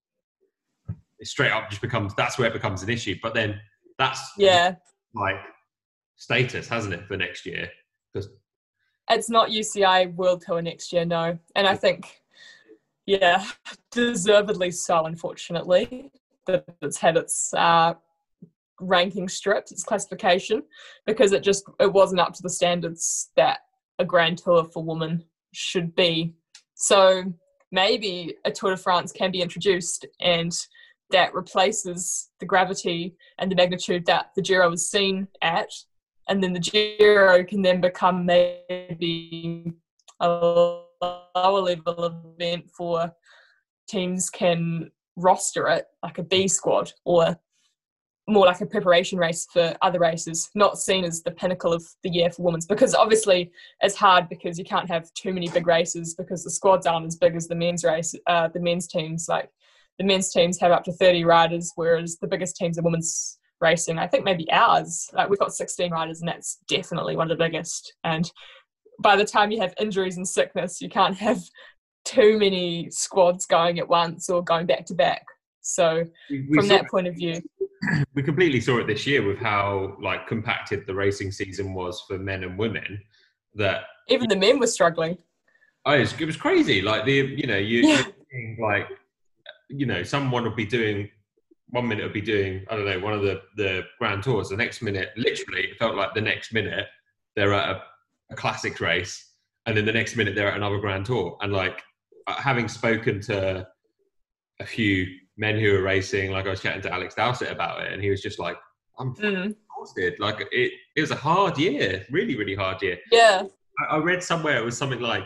it straight up just becomes, that's where it becomes an issue. But then that's Yeah. like status, hasn't it, for next year? Because It's not U C I World Tour next year, no. And I think, yeah, deservedly so, unfortunately, that it's had its uh, ranking stripped, its classification, because it just it wasn't up to the standards that a Grand Tour for women should be. So maybe a Tour de France can be introduced, and that replaces the gravity and the magnitude that the Giro was seen at. And then the Giro can then become maybe a lower level event for teams can roster it like a B squad, or more like a preparation race for other races, not seen as the pinnacle of the year for women's. Because obviously it's hard because you can't have too many big races because the squads aren't as big as the men's race, uh, the men's teams. Like the men's teams have up to thirty riders, whereas the biggest teams are women's racing. I think maybe ours, like we've got sixteen riders, and that's definitely one of the biggest. And by the time you have injuries and sickness, you can't have too many squads going at once or going back to back. So we, we from saw, that point of view, we completely saw it this year with how like compacted the racing season was for men and women. That even the men were struggling. Oh, it was, it was crazy. Like the, you know, you, Yeah. you're seeing like, you know, someone would be doing one minute would be doing, I don't know, one of the, the Grand Tours. The next minute, literally, it felt like the next minute they're at a, a classics race, and then the next minute they're at another Grand Tour. And like having spoken to a few men who were racing, like I was chatting to Alex Dowsett about it, and he was just like, "I'm Mm. exhausted." Like it, it was a hard year, really, really hard year. Yeah. I, I read somewhere it was something like.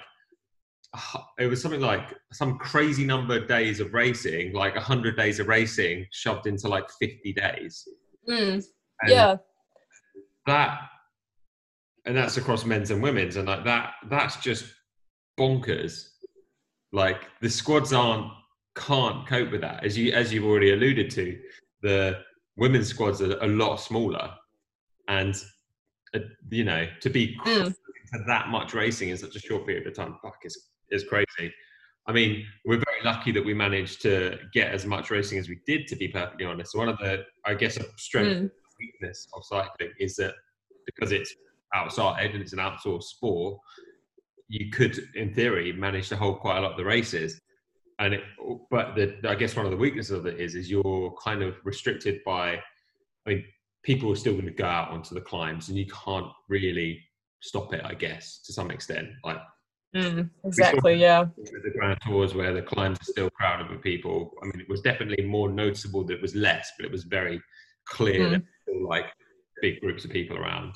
It was something like some crazy number of days of racing, like one hundred days of racing shoved into like fifty days. Mm. And Yeah. that, and that's across men's and women's. And like that, that's just bonkers. Like the squads aren't, can't cope with that. As you, as you've already alluded to, the women's squads are a lot smaller, and uh, you know, to be Mm. to that much racing in such a short period of time, fuck, is is crazy. I mean, we're very lucky that we managed to get as much racing as we did, to be perfectly honest. One of the, I guess, a strength Mm. and weakness of cycling is that because it's outside and it's an outdoor sport, you could, in theory, manage to hold quite a lot of the races. And it, but the, I guess one of the weaknesses of it is, is you're kind of restricted by, I mean, people are still going to go out onto the climbs, and you can't really stop it, I guess, to some extent. Like, Mm. Exactly. Yeah. the Grand Tours where the climbs are still crowded with people. I mean, it was definitely more noticeable that it was less, but it was very clear Mm. that there were like big groups of people around.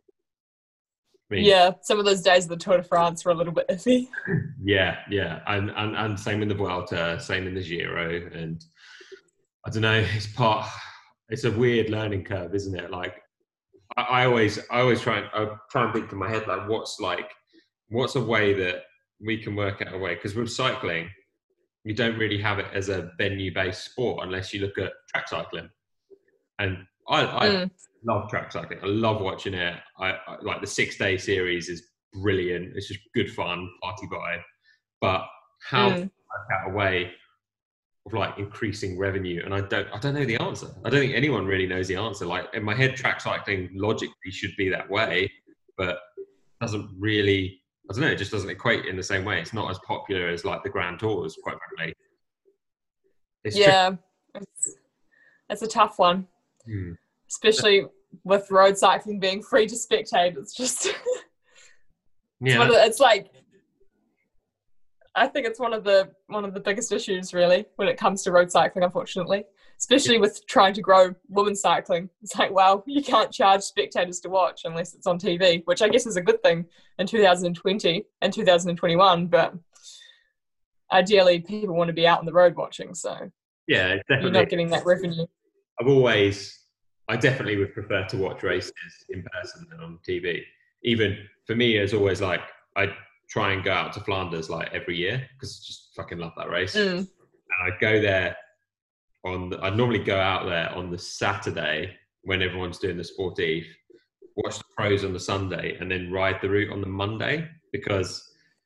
I mean, Yeah. Some of those days of the Tour de France were a little bit iffy. yeah, yeah, and, and and same in the Vuelta, same in the Giro, and I don't know. It's part. It's a weird learning curve, isn't it? Like, I, I always, I always try and I try and think in my head like, what's like. What's a way that we can work out a way? Because with cycling, you don't really have it as a venue-based sport unless you look at track cycling. And I, I Mm. love track cycling. I love watching it. I, I like the six-day series is brilliant. It's just good fun, party vibe. But how Mm. to work out a way of like increasing revenue? And I don't, I don't know the answer. I don't think anyone really knows the answer. Like in my head, track cycling logically should be that way, but doesn't really. I don't know, it just doesn't equate in the same way. It's not as popular as like the Grand Tours, quite frankly. It's Yeah. It's, it's a tough one, Hmm. especially with road cycling being free to spectate. It's just, it's, Yeah, one of the, it's like, I think it's one of the one of the biggest issues really when it comes to road cycling, unfortunately, especially with trying to grow women's cycling. It's like, well, you can't charge spectators to watch unless it's on T V, which I guess is a good thing in two thousand twenty and two thousand twenty-one, but ideally people want to be out on the road watching, so yeah, definitely. You're not getting that revenue. I've always, I definitely would prefer to watch races in person than on T V. Even for me, it's always like, I try and go out to Flanders like every year because I just fucking love that race. Mm. And I'd go there on, the, I'd normally go out there on the Saturday when everyone's doing the sportive, watch the pros on the Sunday, and then ride the route on the Monday, because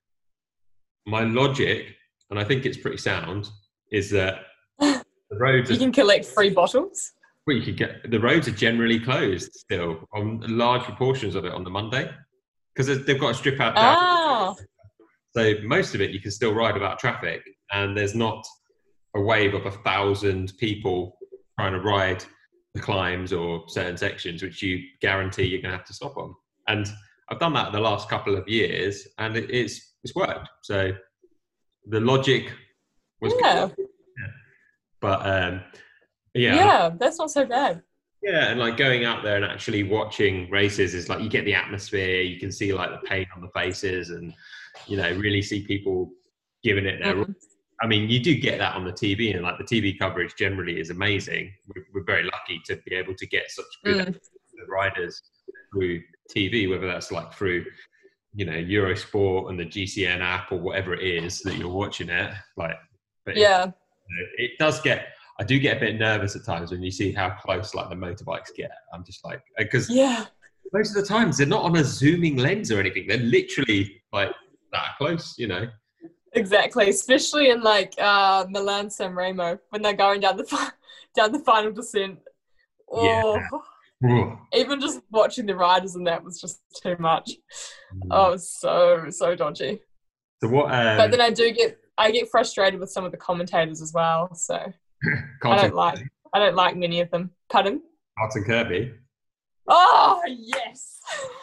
my logic, and I think it's pretty sound, is that the roads you are, can collect free bottles. well, you could get, the roads are generally closed still on large proportions of it on the Monday, because they've got to strip out down. Ah. So most of it you can still ride without traffic, and there's not a wave of a thousand people trying to ride the climbs or certain sections, which you guarantee you're going to have to stop on. And I've done that the last couple of years, and it, it's it's worked. So the logic was yeah. good. Yeah. But um, yeah, yeah, that's not so bad. Yeah, and like going out there and actually watching races is like, you get the atmosphere, you can see like the pain on the faces, and you know, really see people giving it their. Mm. I mean, you do get that on the T V, and like the T V coverage generally is amazing. We're, we're very lucky to be able to get such good Mm. riders through T V, whether that's like through, you know, Eurosport and the G C N app or whatever it is that you're watching it. Like, but yeah, it, you know, it does get. I do get a bit nervous at times when you see how close like the motorbikes get. I'm just like, because yeah, most of the times they're not on a zooming lens or anything. They're literally like that close, you know. exactly. Especially in like uh, Milan San Remo when they're going down the fi- down the final descent. Oh, Yeah. even just watching the riders and that was just too much. Mm. Oh, it was so so dodgy. So what? Um, But then I do get I get frustrated with some of the commentators as well. So. I don't like. I don't like many of them. Pardon? Carlton Kirby. Oh yes.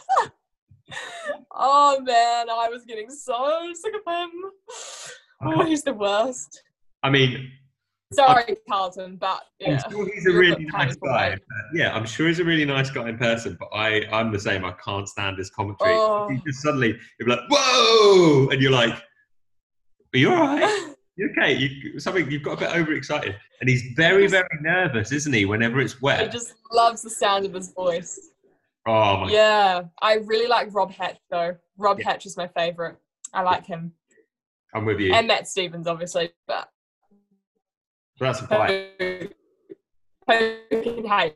Oh man, I was getting so sick of him. Oh, he's the worst. I mean, sorry, I'm, Carlton, but yeah, I'm sure he's a really nice guy. Yeah, I'm sure he's a really nice guy in person. But I, I'm the same. I can't stand his commentary. Oh. He just suddenly, you're like, whoa, and you're like, are you all right? You okay? You, something you've got a bit overexcited, and he's very, very nervous, isn't he? Whenever it's wet, he just loves the sound of his voice. Oh my! Yeah, I really like Rob Hatch though. Rob yeah. Hatch is my favourite. I like him. I'm with you. And Matt Stevens, obviously, but so that's a fight. Who can hate?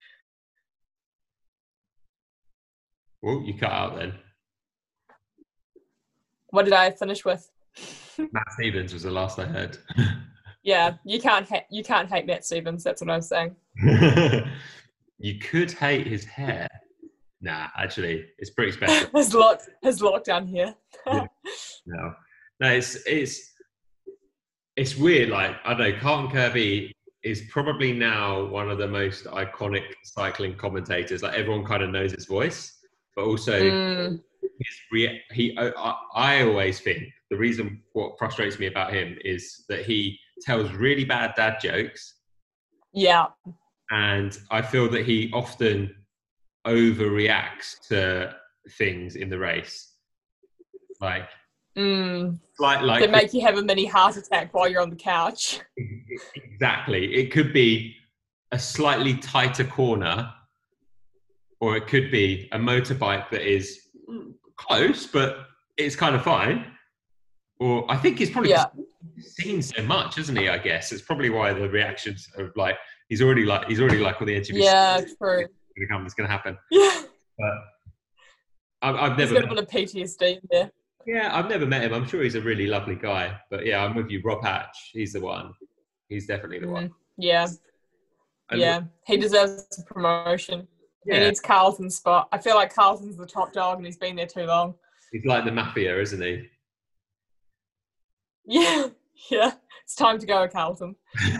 Well, you cut out then. What did I finish with? Matt Stevens was the last I heard. Yeah, you can't ha- you can't hate Matt Stevens. That's what I was saying. You could hate his hair. Nah, actually, it's pretty special. his lock, his lockdown here. Yeah. No, no, it's it's it's weird. Like, I don't know, Carlton Kirby is probably now one of the most iconic cycling commentators. Like, everyone kind of knows his voice, but also. Mm. His rea- he, I, I always think the reason what frustrates me about him is that he tells really bad dad jokes. Yeah. And I feel that he often overreacts to things in the race. Like, mm. like, like they make you have a mini heart attack while you're on the couch. Exactly. It could be a slightly tighter corner, or it could be a motorbike that is close, but it's kind of fine. Or I think he's probably yeah. seen so much, hasn't he? I guess it's probably why the reactions are like he's already like he's already like on the edge of his yeah, seat. true. It's gonna come. It's gonna happen. Yeah, but I've, I've never. He's got a bit of P T S D there. Yeah, I've never met him. I'm sure he's a really lovely guy. But yeah, I'm with you, Rob Hatch. He's the one. He's definitely the mm, one. Yeah, and yeah. He deserves a promotion. Yeah. He needs Carlton's spot. I feel like Carlton's the top dog and he's been there too long. He's like the mafia, isn't he? Yeah, yeah. It's time to go, Carlton.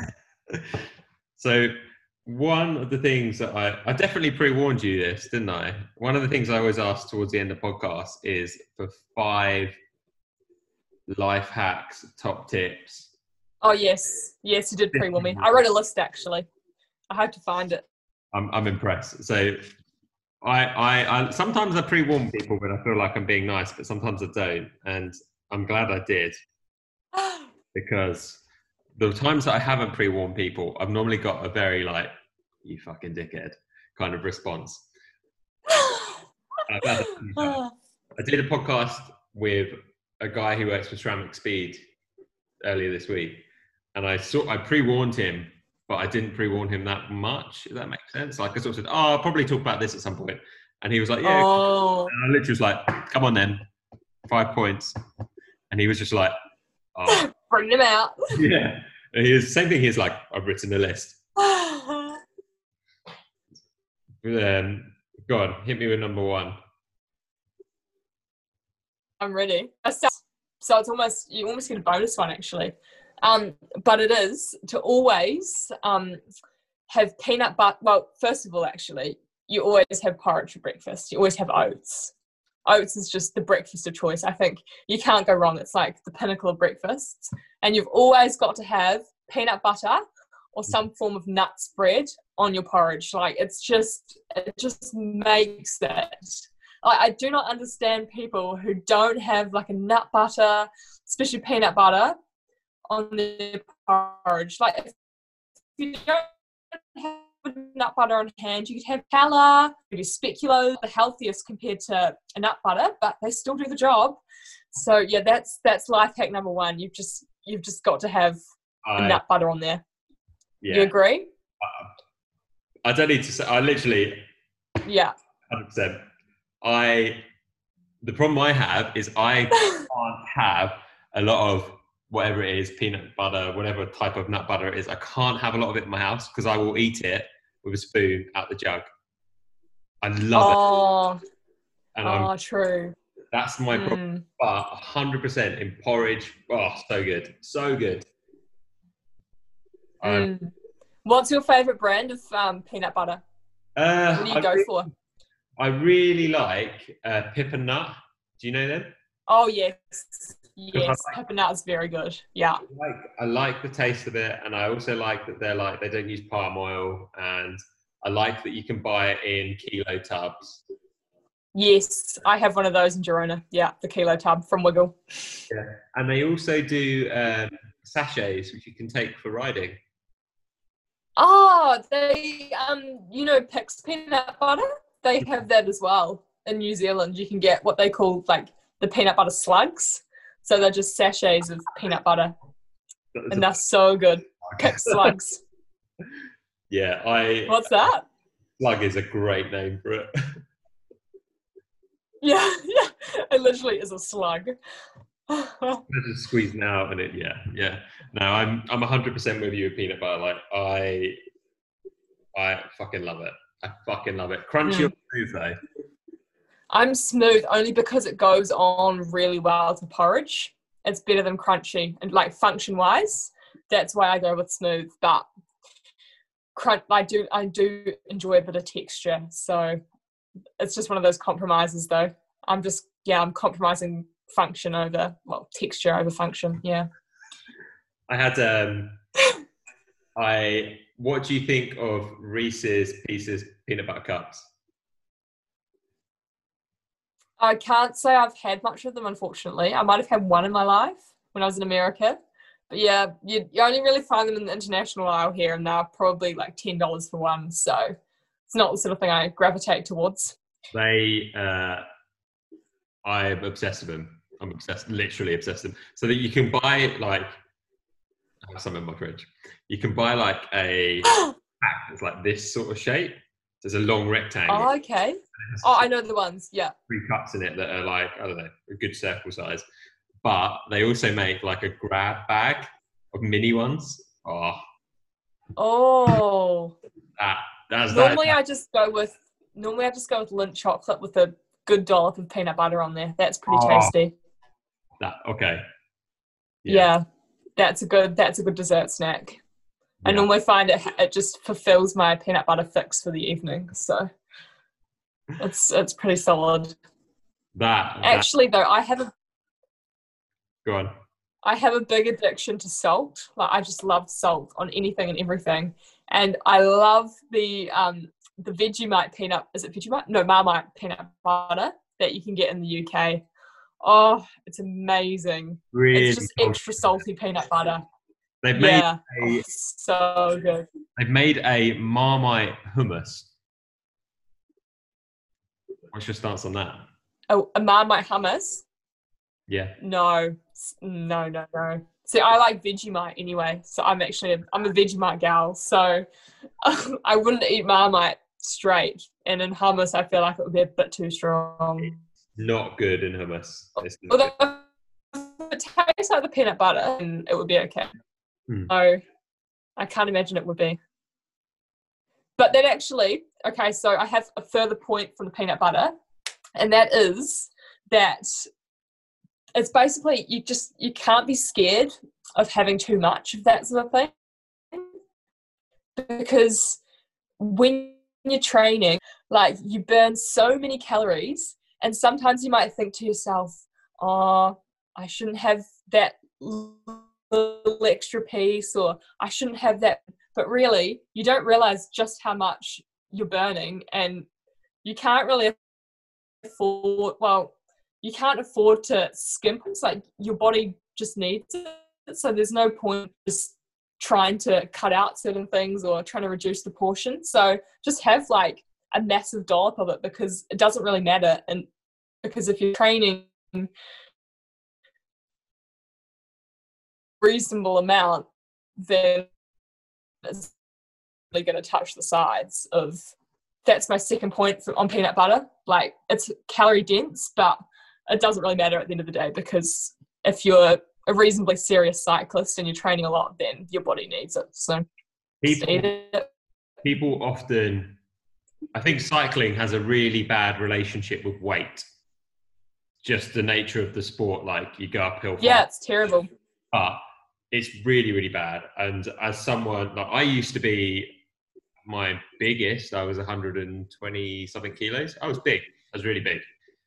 So one of the things that I, I definitely pre-warned you this, didn't I? One of the things I always ask towards the end of podcasts is for five life hacks, top tips. Oh yes, yes, you did pre-warn me. I wrote a list actually. I hope to find it. I'm I'm impressed. So I I, I sometimes I pre-warn people when I feel like I'm being nice, but sometimes I don't, and I'm glad I did because the times that I haven't pre-warned people, I've normally got a very like you fucking dickhead kind of response. I've had that a few times. I did a podcast with a guy who works for Ceramic Speed earlier this week, and I saw I pre-warned him, but I didn't pre-warn him that much. If that makes sense. Like I sort of said, "Oh, I'll probably talk about this at some point," and he was like, "Yeah." Oh. And I literally was like, "Come on, then, five points," and he was just like, "Oh, bring them out." Yeah, and he was same thing. He's like, "I've written a list." um, go on, hit me with number one. I'm ready. So it's almost, you almost get a bonus one actually. Um, but it is to always um, have peanut butter. Well, first of all, actually, you always have porridge for breakfast. You always have oats. Oats is just the breakfast of choice. I think you can't go wrong. It's like the pinnacle of breakfasts. And you've always got to have peanut butter or some form of nut spread on your porridge. Like it's just, it just makes it. I, I do not understand people who don't have like a nut butter, especially peanut butter, on their porridge. Like if you don't have nut butter on hand, you could have calla, maybe speculoos, the healthiest compared to a nut butter, but they still do the job. So yeah, that's that's life hack number one. You've just you've just got to have I, a nut butter on there. Yeah. You agree? Uh, I don't need to say. I literally. Yeah. one hundred percent. I. The problem I have is I can't have a lot of whatever it is, peanut butter, whatever type of nut butter it is. I can't have a lot of it in my house because I will eat it with a spoon out the jug. I love oh. it. And oh, I'm, true. That's my mm. problem. But one hundred percent in porridge. Oh, so good. So good. Mm. Um, What's your favourite brand of um, peanut butter? Uh, what do you I go really, for? I really like uh, Pip and Nut. Do you know them? Oh, yes. Yes, like, Pip and Nut is very good. Yeah. I like, I like the taste of it, and I also like that they're like, they don't use palm oil, and I like that you can buy it in kilo tubs. Yes, I have one of those in Girona. Yeah, the kilo tub from Wiggle. Yeah, and they also do um, sachets, which you can take for riding. Oh, they, um, you know, Pix peanut butter? They have that as well. In New Zealand, you can get what they call like the peanut butter slugs. So they're just sachets of peanut butter. That and a... they're so good. Pix slugs. Yeah, I... What's that? Slug is a great name for it. Yeah, yeah. It literally is a slug. Just squeezing out and it, yeah, yeah. No, I'm I'm one hundred percent with you with peanut butter. Like I, I fucking love it. I fucking love it. Crunchy mm. or smooth though? I'm smooth only because it goes on really well to porridge. It's better than crunchy and like function wise. That's why I go with smooth. But crunch, I do I do enjoy a bit of texture. So it's just one of those compromises though. I'm just yeah I'm compromising function over well texture over function. Yeah. I had um I what do you think of Reese's Pieces peanut butter cups? I can't say I've had much of them, unfortunately. I might have had one in my life when I was in America. But yeah, you, you only really find them in the international aisle here, and they're probably like ten dollars for one. So it's not the sort of thing I gravitate towards. They, uh, I'm obsessed with them. I'm obsessed, literally obsessed with them. So that you can buy like, I have some in my fridge. You can buy like a pack that's like this sort of shape. There's a long rectangle. Oh, okay. Oh, I know the ones. Yeah. Three cups in it that are like, I don't know, a good circle size. But they also make like a grab bag of mini ones. Oh. Oh. That, that's normally that. I just go with normally I just go with Lindt chocolate with a good dollop of peanut butter on there. That's pretty oh. tasty. That okay. Yeah. yeah. That's a good that's a good dessert snack. I yeah. normally find it it just fulfills my peanut butter fix for the evening. So it's it's pretty solid. That, that actually though, I have a Go on. I have a big addiction to salt. Like I just love salt on anything and everything. And I love the um the Vegemite peanut, is it Vegemite? No, Marmite peanut butter that you can get in the U K. Oh, it's amazing. Really It's just salty. extra salty peanut butter. They've made Yeah. a Oh, so good. they've made a Marmite hummus. What's your stance on that? Oh, a Marmite hummus? Yeah. No, no, no, no. See, I like Vegemite anyway, so I'm actually a, I'm a Vegemite gal. So I wouldn't eat Marmite straight, and in hummus, I feel like it would be a bit too strong. Not good in hummus. It's not Although good. if it tastes like the peanut butter, then it would be okay. Hmm. So I can't imagine it would be. But that actually, okay, so I have a further point from the peanut butter, and that is that it's basically you just you can't be scared of having too much of that sort of thing, because when you're training, like you burn so many calories, and sometimes you might think to yourself, oh, I shouldn't have that little extra piece, or I shouldn't have that, but really you don't realize just how much you're burning, and you can't really afford, well, you can't afford to skimp. It's like your body just needs it. So there's no point just trying to cut out certain things or trying to reduce the portion. So just have like a massive dollop of it, because it doesn't really matter. And because if you're training a reasonable amount, then it's really going to touch the sides of. That's my second point for, on peanut butter. Like it's calorie dense, but it doesn't really matter at the end of the day, because if you're a reasonably serious cyclist and you're training a lot, then your body needs it. So People, eat it. people often, I think cycling has a really bad relationship with weight. Just the nature of the sport, like you go uphill. Yeah, fast, it's terrible. but it's really, really bad. And as someone, like I used to be, my biggest, I was one hundred twenty something kilos. I was big. I was really big.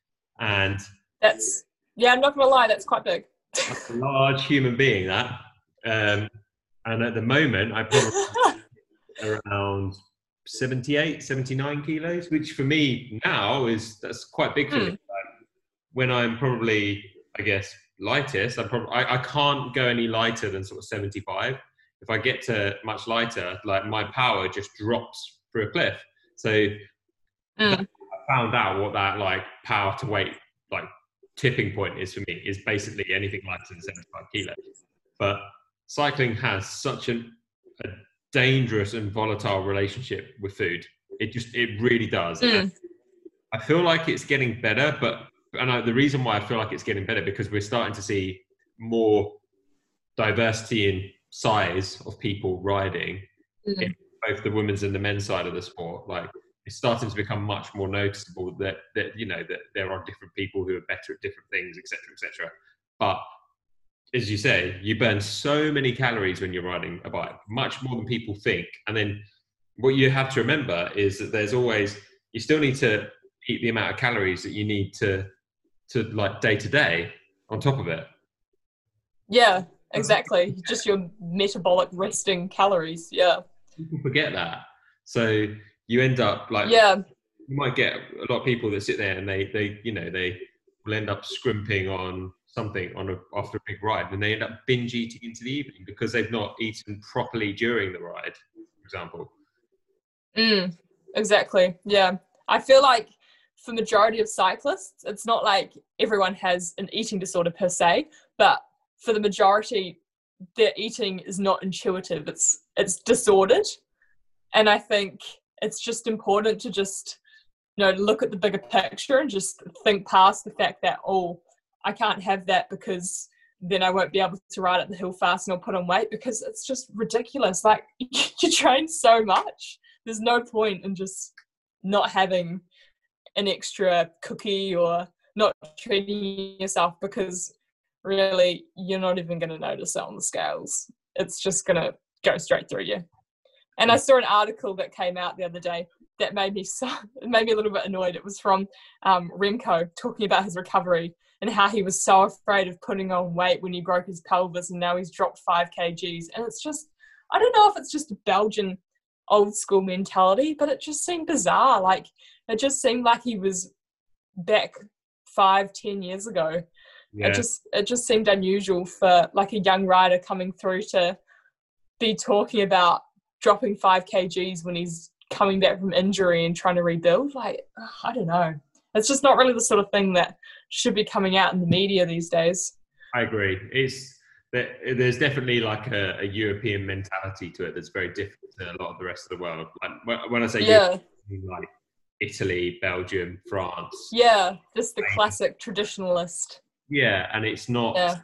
And That's, yeah, I'm not going to lie, that's quite big. a large human being, that. Um, and at the moment, I probably around seventy-eight, seventy-nine kilos, which for me now is, that's quite big for Hmm. me. Like, when I'm probably, I guess, lightest, I'm probably, I, I can't go any lighter than sort of seventy-five. If I get to much lighter, like my power just drops through a cliff. So Mm. that, I found out what that like power to weight like tipping point is for me, is basically anything lighter than seventy-five kilos. But cycling has such an, a dangerous and volatile relationship with food. It just, it really does. Mm. And I feel like it's getting better, but and I, the reason why I feel like it's getting better, because we're starting to see more diversity in size of people riding, Mm. in both the women's and the men's side of the sport. Like it's starting to become much more noticeable that that you know that there are different people who are better at different things, etc., etc. But as you say, you burn so many calories when you're riding a bike, much more than people think. And then what you have to remember is that there's always, you still need to eat the amount of calories that you need to to like day to day on top of it. Yeah, exactly. Just your metabolic resting calories. Yeah. People forget that. So you end up like, Yeah. you might get a lot of people that sit there and they, they, you know, they will end up scrimping on something on a, after a big ride, and they end up binge eating into the evening because they've not eaten properly during the ride, for example. Mm, exactly. Yeah. I feel like for majority of cyclists, it's not like everyone has an eating disorder per se, but for the majority, their eating is not intuitive. It's it's disordered. And I think it's just important to just, you know, look at the bigger picture and just think past the fact that, oh, I can't have that because then I won't be able to ride up the hill fast and I'll put on weight, because it's just ridiculous. Like you train so much. There's no point in just not having an extra cookie or not treating yourself, because really you're not even going to notice it on the scales. It's just going to go straight through you. And I saw an article that came out the other day that made me so it made me a little bit annoyed. It was from um, Remco talking about his recovery and how he was so afraid of putting on weight when he broke his pelvis, and now he's dropped five kilograms. And it's just, I don't know if it's just a Belgian old school mentality, but it just seemed bizarre. Like, it just seemed like he was back five, ten years ago. Yeah. It just it just seemed unusual for like a young rider coming through to be talking about dropping five kilograms when he's coming back from injury and trying to rebuild. Like, I don't know. It's just not really the sort of thing that should be coming out in the media these days. I agree. It's there's definitely like a, a European mentality to it that's very different to a lot of the rest of the world. Like, when I say yeah. Europe, I mean like Italy, Belgium, France. Yeah, just the classic traditionalist. Yeah, and it's not. Yeah.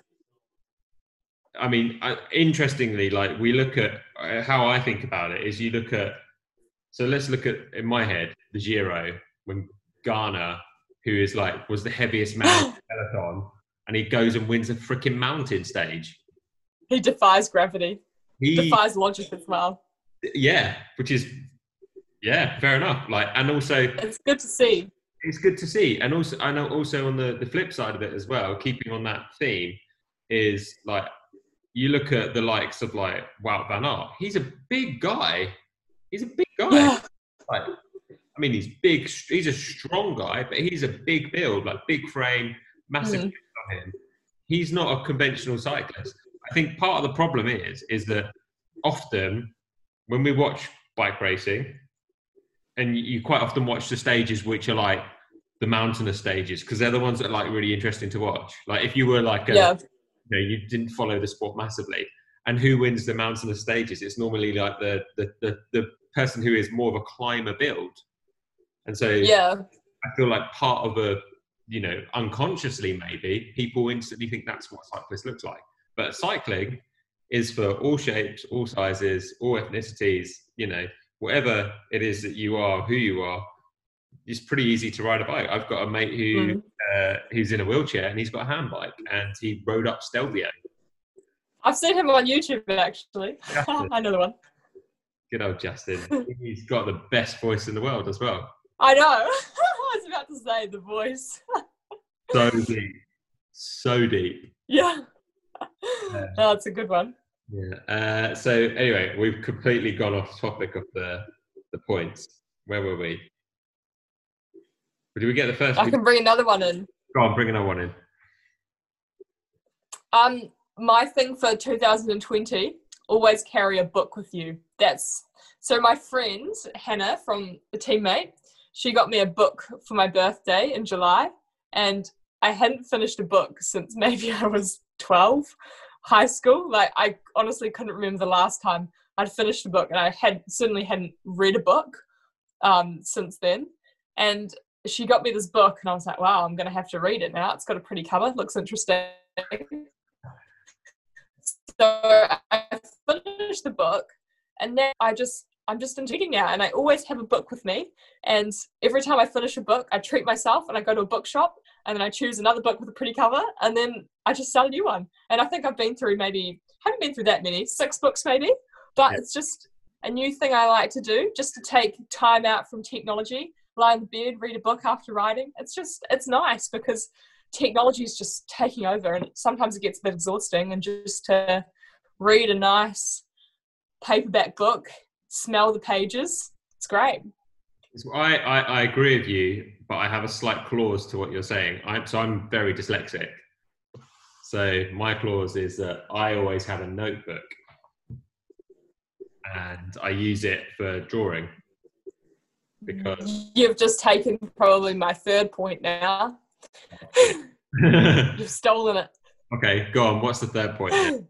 I mean, I, interestingly, like we look at uh, how I think about it is you look at. So let's look at in my head the Giro when Ghana, who is like was the heaviest man in the peloton, and he goes and wins a freaking mountain stage. He defies gravity. He defies logic as well. Yeah, which is yeah, fair enough. Like, and also it's good to see. It's good to see, and also I know also on the the flip side of it as well. Keeping on that theme is like you look at the likes of like Wout van Aert. He's a big guy. He's a big guy. Yeah. Like, I mean, he's big. He's a strong guy, but he's a big build, like big frame, massive Mm. on him. He's not a conventional cyclist. I think part of the problem is is that often when we watch bike racing, and you quite often watch the stages which are like the mountainous stages because they're the ones that are like really interesting to watch. Like if you were like a, yeah. you know, you didn't follow the sport massively, and who wins the mountainous stages? It's normally like the the the, the person who is more of a climber build. And so yeah. I feel like part of a, you know, unconsciously maybe people instantly think that's what cyclists looks like. But cycling is for all shapes, all sizes, all ethnicities, you know, whatever it is that you are, who you are. It's pretty easy to ride a bike. I've got a mate who Mm. uh, who's in a wheelchair and he's got a hand bike and he rode up Stelvio. I've seen him on YouTube actually. I know the one. Good old Justin. He's got the best voice in the world as well. I know. I was about to say the voice. So deep. So deep. Yeah. Yeah. Oh, it's a good one. Yeah. Uh, so anyway, we've completely gone off topic of the the points. Where were we? Did we get the first? I can bring another one in. Go on, bring another one in. Um, my thing for two thousand twenty, always carry a book with you. That's so my friend Hannah from the teammate, she got me a book for my birthday in July, and I hadn't finished a book since maybe I was twelve, high school. Like I honestly couldn't remember the last time I'd finished a book, and I had certainly hadn't read a book um, since then. And she got me this book, and I was like, wow, I'm going to have to read it now. It's got a pretty cover, looks interesting. So I finished the book, and now I just, I'm just into reading now, and I always have a book with me. And every time I finish a book, I treat myself, and I go to a bookshop, and then I choose another book with a pretty cover, and then I just start a new one. And I think I've been through maybe, haven't been through that many, six books maybe, but yeah. It's just a new thing I like to do, just to take time out from technology, lie in the bed, read a book after riding. It's just, it's nice because technology is just taking over, and sometimes it gets a bit exhausting, and just to read a nice paperback book, smell the pages, it's great. So I, I, I agree with you, but I have a slight clause to what you're saying. I'm, so I'm very dyslexic. So my clause is that I always have a notebook and I use it for drawing. Because you've just taken probably my third point now. You've stolen it. Okay, go on. What's the third point then?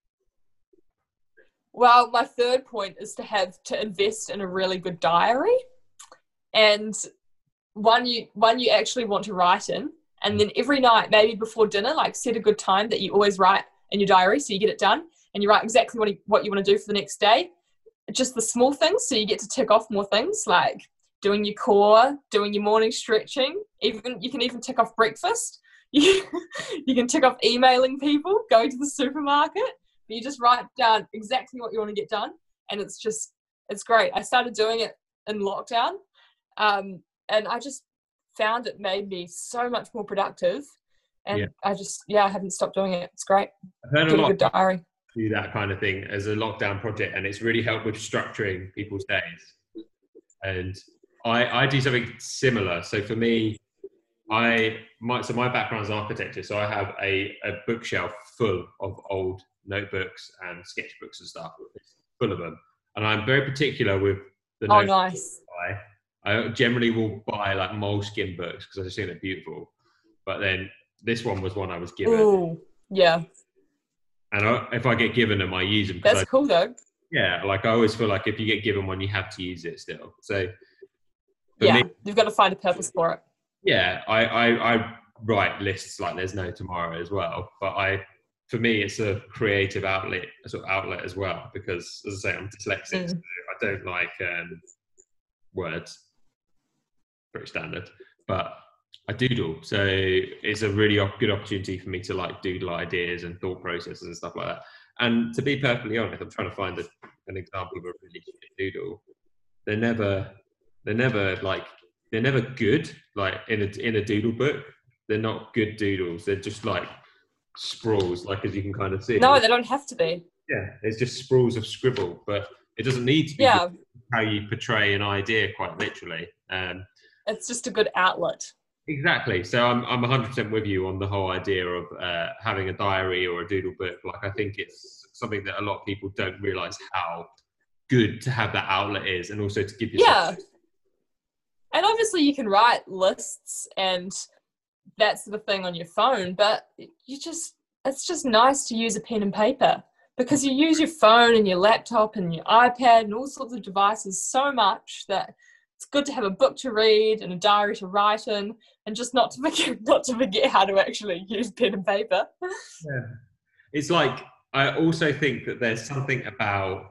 Well, my third point is to have to invest in a really good diary, and one you one you actually want to write in, and then every night, maybe before dinner, like set a good time that you always write in your diary, so you get it done, and you write exactly what you, what you want to do for the next day. Just the small things, so you get to tick off more things, like doing your core, doing your morning stretching. Even you can even tick off breakfast. You, you can tick off emailing people, going to the supermarket. But you just write down exactly what you want to get done, and it's just, it's great. I started doing it in lockdown, Um, and I just found it made me so much more productive. And Yeah. I just, yeah, I haven't stopped doing it. It's great. I've heard a Get a lot good diary. do that kind of thing as a lockdown project, and it's really helped with structuring people's days. And I, I do something similar. So for me, I my so my background is architecture, so I have a, a bookshelf full of old notebooks and sketchbooks and stuff, it's full of them. And I'm very particular with the Oh, notebooks nice. I buy. I generally will buy like Moleskine books because I just think they're beautiful. But then this one was one I was given. Ooh, yeah. And I, if I get given them, I use them. That's I, cool though. Yeah, like I always feel like if you get given one, you have to use it still. So for Yeah, me, you've got to find a purpose for it. yeah, I, I, I write lists like there's no tomorrow as well. But I, for me, it's a creative outlet, a sort of outlet as well. Because as I say, I'm dyslexic, Mm. so I don't like um, words. Pretty standard, but I doodle. So it's a really op- good opportunity for me to like doodle ideas and thought processes and stuff like that. And to be perfectly honest, I'm trying to find a, an example of a really shit doodle. They're never, they're never like, they're never good. Like in a in a doodle book, they're not good doodles. They're just like sprawls, like as you can kind of see. No, they don't have to be. Yeah, it's just sprawls of scribble, but it doesn't need to be Yeah, how you portray an idea, quite literally. Um, it's just a good outlet. Exactly. So I'm I'm one hundred percent with you on the whole idea of uh, having a diary or a doodle book. Like I think it's something that a lot of people don't realise how good to have that outlet is, and also to give yourself. Yeah. And obviously you can write lists and that sort of thing on your phone, but you just it's just nice to use a pen and paper because you use your phone and your laptop and your iPad and all sorts of devices so much that it's good to have a book to read and a diary to write in, and just not to forget not to forget how to actually use pen and paper. Yeah. It's like I also think that there's something about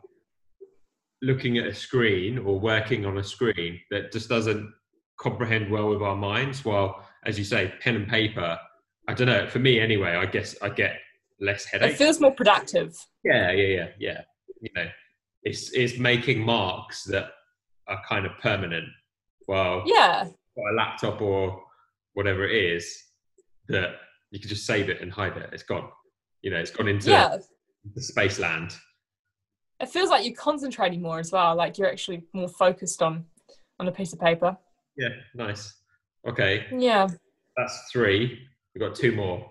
looking at a screen or working on a screen that just doesn't comprehend well with our minds. While, as you say, pen and paper, I don't know, for me anyway, I guess I get less It headache. feels more productive. Yeah, yeah, yeah, yeah. You know, it's it's making marks that are kind of permanent. Well, Yeah. got a laptop or whatever it is that you can just save it and hide it. It's gone. You know, it's gone into Yeah. the space land. It feels like you're concentrating more as well, like you're actually more focused on on a piece of paper. Yeah, nice. Okay, Yeah. that's three. We've got two more.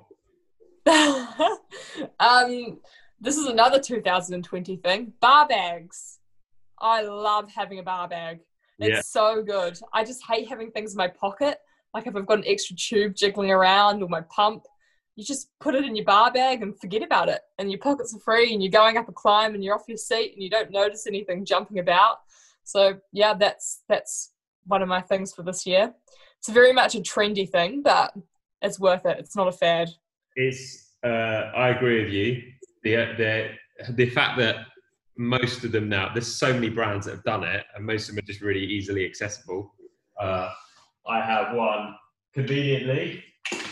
um, this is another two thousand twenty thing. Bar bags. I love having a bar bag. It's Yeah. so good. I just hate having things in my pocket. Like if I've got an extra tube jiggling around or my pump, you just put it in your bar bag and forget about it. And your pockets are free and you're going up a climb and you're off your seat and you don't notice anything jumping about. So yeah, that's that's one of my things for this year. It's very much a trendy thing, but it's worth it. It's not a fad. It's. Uh, I agree with you. The the the fact that most of them now, there's so many brands that have done it, and most of them are just really easily accessible. Uh, I have one conveniently.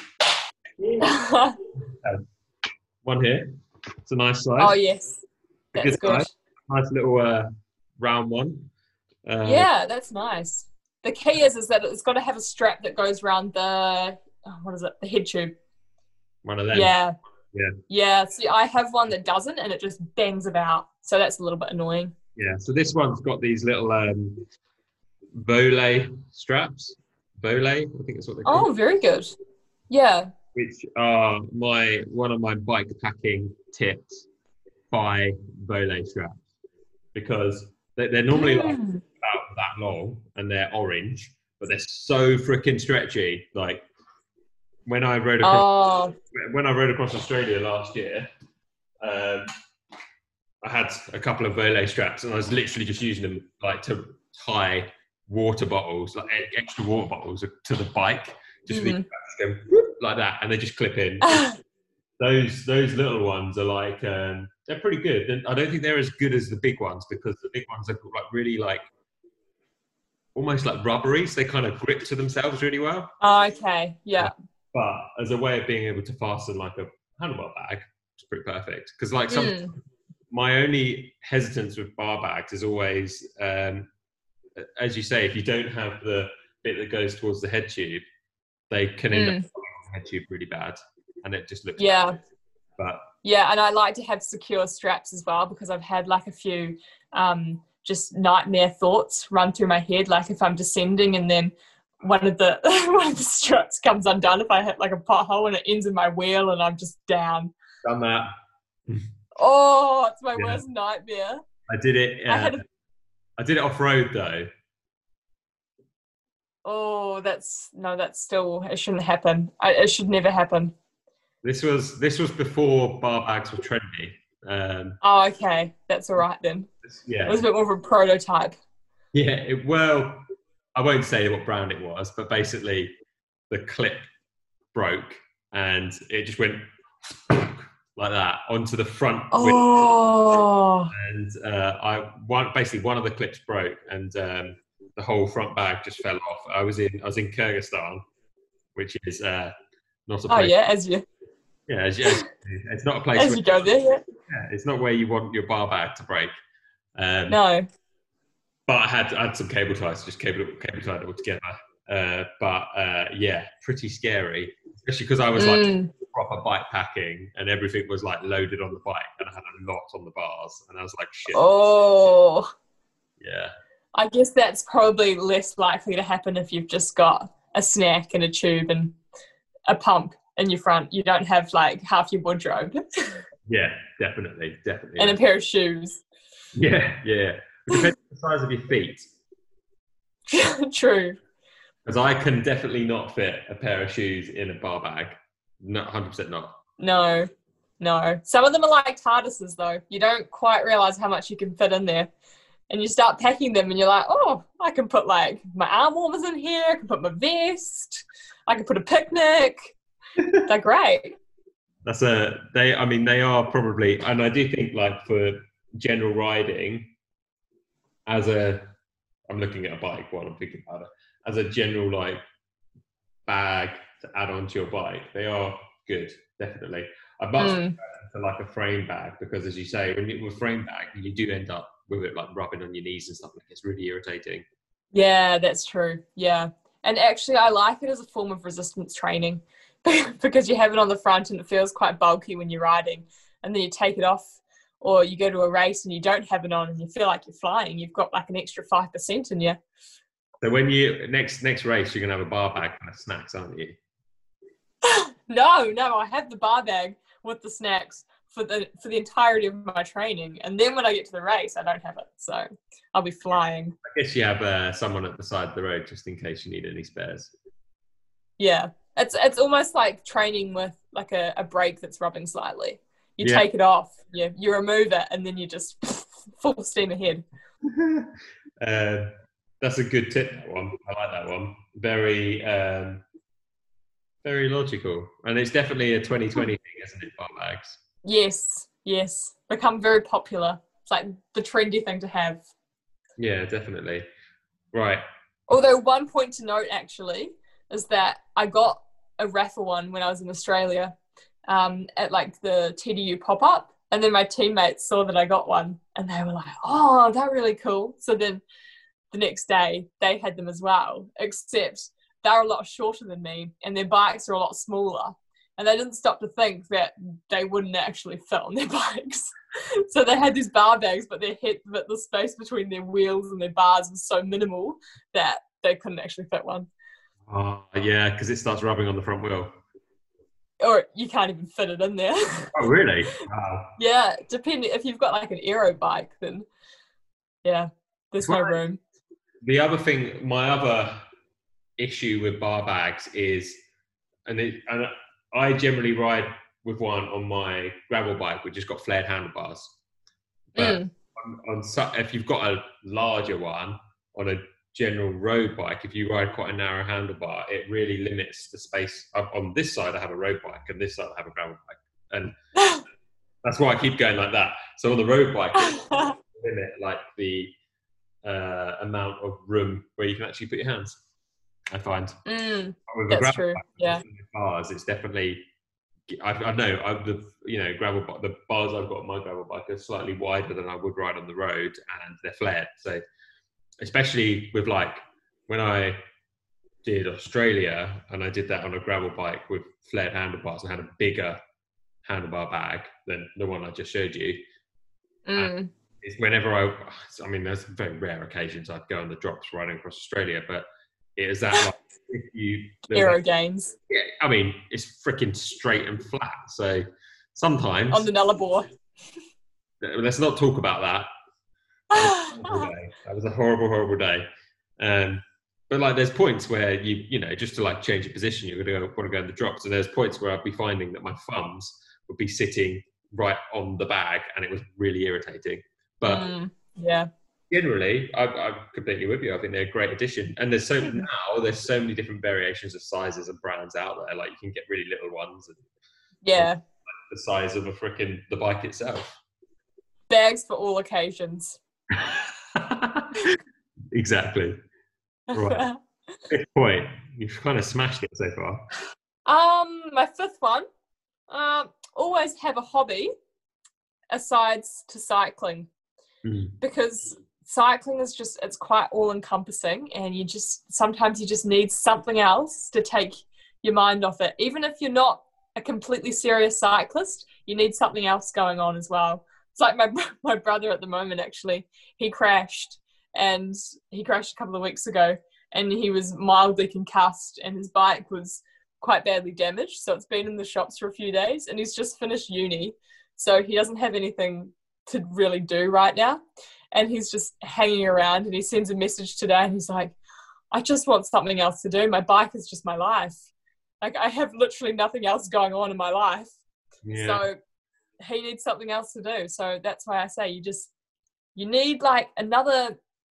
One here. It's a nice size. Oh yes, A that's good. size. Nice little uh, round one. Uh, Yeah, that's nice. The key is is that it's got to have a strap that goes around the oh, what is it? The head tube. One of them. Yeah. Yeah. Yeah. See, I have one that doesn't, and it just bangs about. So that's a little bit annoying. Yeah. So this one's got these little um, Volet straps. Volet, I think that's what they call Oh, very good. Yeah. which are my one of my bike packing tips. Buy Volet straps because they, they're normally like Mm. about that long and they're orange, but they're so freaking stretchy. Like when I rode across Oh, when I rode across Australia last year, um, I had a couple of Volet straps and I was literally just using them like to tie water bottles, like e- extra water bottles to the bike, just Mhm. go like that, and they just clip in. Those those little ones are like um, they're pretty good. And I don't think they're as good as the big ones because the big ones are like really like almost like rubbery, so they kind of grip to themselves really well. Oh, okay. Yeah. But as a way of being able to fasten like a handlebar bag, it's pretty perfect. Because like some, Mm. my only hesitance with bar bags is always um, as you say, if you don't have the bit that goes towards the head tube, they can end Mm. up falling on the head tube really bad, and it just looks Yeah. bad. But Yeah, and I like to have secure straps as well, because I've had like a few um, just nightmare thoughts run through my head, like if I'm descending and then one of the one of the straps comes undone, if I hit like a pothole and it ends in my wheel and I'm just down. done that. Oh, it's my Yeah. worst nightmare. I did it. Uh, I had a, I did it off road though. oh, that's no, that's still, it shouldn't happen. I, it should never happen. This was this was before bar bags were trendy. Um, Oh, okay, that's all right then. yeah, It was a bit more of a prototype. yeah. It, well, I won't say what brand it was, but basically the clip broke and it just went like that onto the front wheel. Oh, And uh, I one basically one of the clips broke and um, the whole front bag just fell off. I was in I was in Kyrgyzstan, which is uh, not a oh place. yeah, as you Yeah, as you, as you- it's not a place. as where, you go there, yeah. yeah, it's not where you want your bar bag to break. Um, No. But I had I had some cable ties, just cable cable tied it all together. Uh, but uh, yeah, pretty scary, especially because I was like Mm. proper bike packing and everything was like loaded on the bike and I had a lot on the bars and I was like shit. Oh, Yeah, I guess that's probably less likely to happen if you've just got a snack and a tube and a pump in your front. You don't have like half your wardrobe yeah, definitely, definitely. and a pair of shoes. Yeah, yeah. It depends on the size of your feet. True. Because I can definitely not fit a pair of shoes in a bar bag. Not one hundred percent not. No, no. Some of them are like TARDISes though. You don't quite realize how much you can fit in there. And you start packing them and you're like, oh, I can put like my arm warmers in here. I can put my vest. I can put a picnic. They're great. That's a, they, I mean, they are probably, and I do think like for general riding, as a, I'm looking at a bike while I'm thinking about it, as a general like bag to add onto your bike, they are good, definitely. I'd much Mm. prefer to like a frame bag because, as you say, when you with a frame bag, you do end up with it like rubbing on your knees and stuff. Like it's really irritating. Yeah, that's true. Yeah. And actually, I like it as a form of resistance training because you have it on the front and it feels quite bulky when you're riding. And then you take it off or you go to a race and you don't have it on and you feel like you're flying. You've got like an extra five percent in you. So when you, next next race, you're going to have a bar bag and snacks, aren't you? No, no, I have the bar bag with the snacks for the for the entirety of my training. And then when I get to the race, I don't have it. So I'll be flying. I guess you have uh, someone at the side of the road just in case you need any spares. Yeah. It's it's almost like training with like a, a brake that's rubbing slightly. You Yeah. take it off, you, you remove it, and then you just full steam ahead. uh, that's a good tip, that one. I like that one. Very, um, very logical. And it's definitely a twenty twenty thing, isn't it, bar bags? Yes, yes. Become very popular. It's like the trendy thing to have. Yeah, definitely. Right. Although one point to note actually is that I got a raffle one when I was in Australia um, at like the T D U pop-up, and then my teammates saw that I got one and they were like, oh, they're really cool. So then the next day they had them as well, except they're a lot shorter than me and their bikes are a lot smaller, and they didn't stop to think that they wouldn't actually fit on their bikes. So they had these bar bags, but their head, but the space between their wheels and their bars was so minimal that they couldn't actually fit one. Oh, yeah, because it starts rubbing on the front wheel. Or you can't even fit it in there. Oh, really? Wow. Yeah, depending if you've got like an aero bike, then yeah, there's no Right. room. The other thing, my other issue with bar bags is, and, it, and I generally ride with one on my gravel bike, which has got flared handlebars. But Mm. on, on su- if you've got a larger one on a general road bike, if you ride quite a narrow handlebar, it really limits the space. On on this side, I have a road bike, and this side, I have a gravel bike, and that's why I keep going like that. So on the road bike, it limit like the uh, amount of room where you can actually put your hands. I find mm, with a that's gravel true. bike, Yeah. with the bars, it's definitely. I, I know I, the you know gravel bi- the bars I've got on my gravel bike are slightly wider than I would ride on the road, and they're flared. So especially with like when I did Australia and I did that on a gravel bike with flared handlebars and had a bigger handlebar bag than the one I just showed you. Mm. And it's whenever I, I mean, there's very rare occasions I'd go on the drops riding across Australia, but it was that like, if you Aero gains. Yeah, I mean, it's freaking straight and flat. So sometimes on the Nullarbor. Let's not talk about that. That was a horrible day. That was a horrible, horrible day. Um, but like, there's points where you, you know, just to like change your position, you're going to want to go in the drops. And there's points where I'd be finding that my thumbs would be sitting right on the bag, and it was really irritating. But mm, yeah, generally, I, I'm completely with you. I think they're a great addition. And there's so now there's so many different variations of sizes and brands out there. Like you can get really little ones, and yeah, like the size of a freaking the bike itself. Bags for all occasions. Exactly. Right. Fifth point. You've kind of smashed it so far. Um, my fifth one. Um, always have a hobby aside to cycling, mm. because cycling is just, it's quite all encompassing, and you just sometimes you just need something else to take your mind off it. Even if you're not a completely serious cyclist, you need something else going on as well. It's like my my brother at the moment, actually. He crashed, and he crashed a couple of weeks ago, and he was mildly concussed, and his bike was quite badly damaged. So it's been in the shops for a few days, and he's just finished uni. So he doesn't have anything to really do right now. And he's just hanging around, and he sends a message today, and he's like, I just want something else to do. My bike is just my life. Like, I have literally nothing else going on in my life. Yeah. So he needs something else to do. So that's why I say you just, you need like another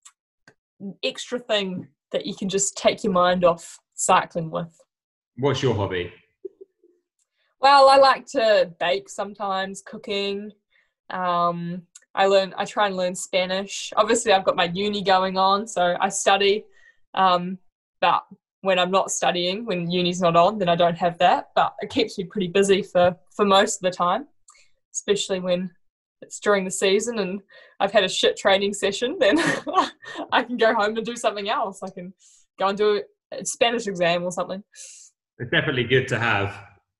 extra thing that you can just take your mind off cycling with. What's your hobby? Well, I like to bake sometimes, cooking. Um, I learn, I try and learn Spanish. Obviously, I've got my uni going on, so I study. Um, but when I'm not studying, when uni's not on, then I don't have that. But it keeps me pretty busy for, for most of the time, especially when it's during the season and I've had a shit training session. Then I can go home and do something else. I can go and do a Spanish exam or something. It's definitely good to have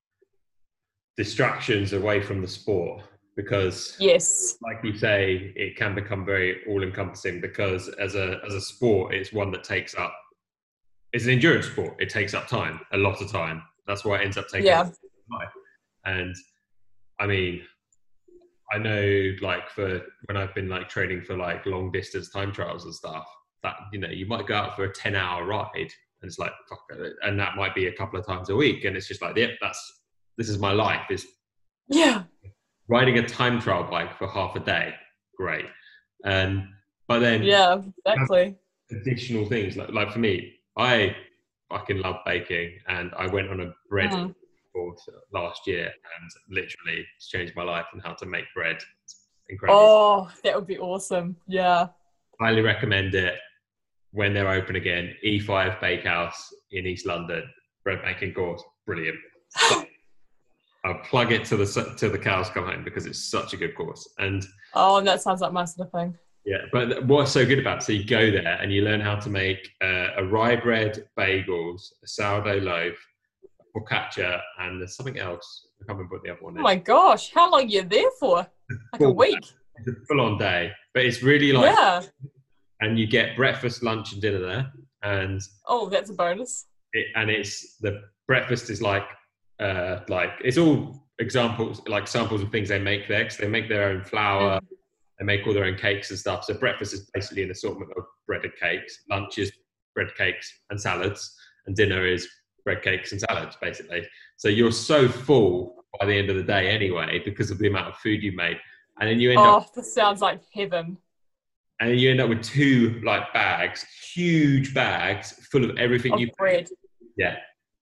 distractions away from the sport, because yes, like you say, it can become very all-encompassing, because as a as a sport, it's one that takes up, it's an endurance sport. It takes up time, a lot of time. That's why it ends up taking yeah. up time. And I mean, I know like for when I've been like training for like long distance time trials and stuff, that, you know, you might go out for a ten hour ride, and it's like, fuck it, and that might be a couple of times a week, and it's just like, yep, that's, this is my life, is yeah, riding a time trial bike for half a day. Great. And but then yeah, exactly. Additional things like like for me, I fucking love baking, and I went on a bread Mm. course last year, and literally it's changed my life and how to make bread. It's incredible. Oh, that would be awesome. Yeah. Highly recommend it when they're open again. E five Bakehouse in East London, bread making course, brilliant. So, I'll plug it to the to the cows come home, because it's such a good course. And oh, and that sounds like my sort of thing. yeah, but what's so good about it, so you go there and you learn how to make uh, a rye bread bagels, a sourdough loaf, focaccia, and there's something else. I can't remember what the other one is. Oh my gosh, how long are you there for? Like a week? It's a full-on day, but it's really like, yeah. And you get breakfast, lunch, and dinner there, and oh, that's a bonus. it, and it's the breakfast is like uh, like it's all examples, like samples of things they make there, because they make their own flour. Mm. They make all their own cakes and stuff. So breakfast is basically an assortment of bread and cakes. Lunch is bread cakes and salads, and dinner is bread cakes and salads, basically. So you're so full by the end of the day anyway, because of the amount of food you made. And then you end oh, up... Oh, this sounds like heaven. And then you end up with two like bags, huge bags full of everything of you bread. Yeah.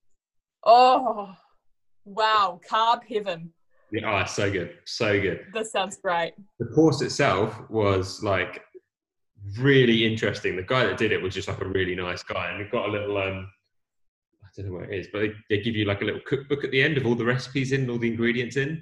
Oh, wow. Carb heaven. Yeah, oh, so good. So good. This sounds great. The course itself was like really interesting. The guy that did it was just like a really nice guy, and we've got a little um I don't know what it is, but they, they give you like a little cookbook at the end of all the recipes in, all the ingredients in.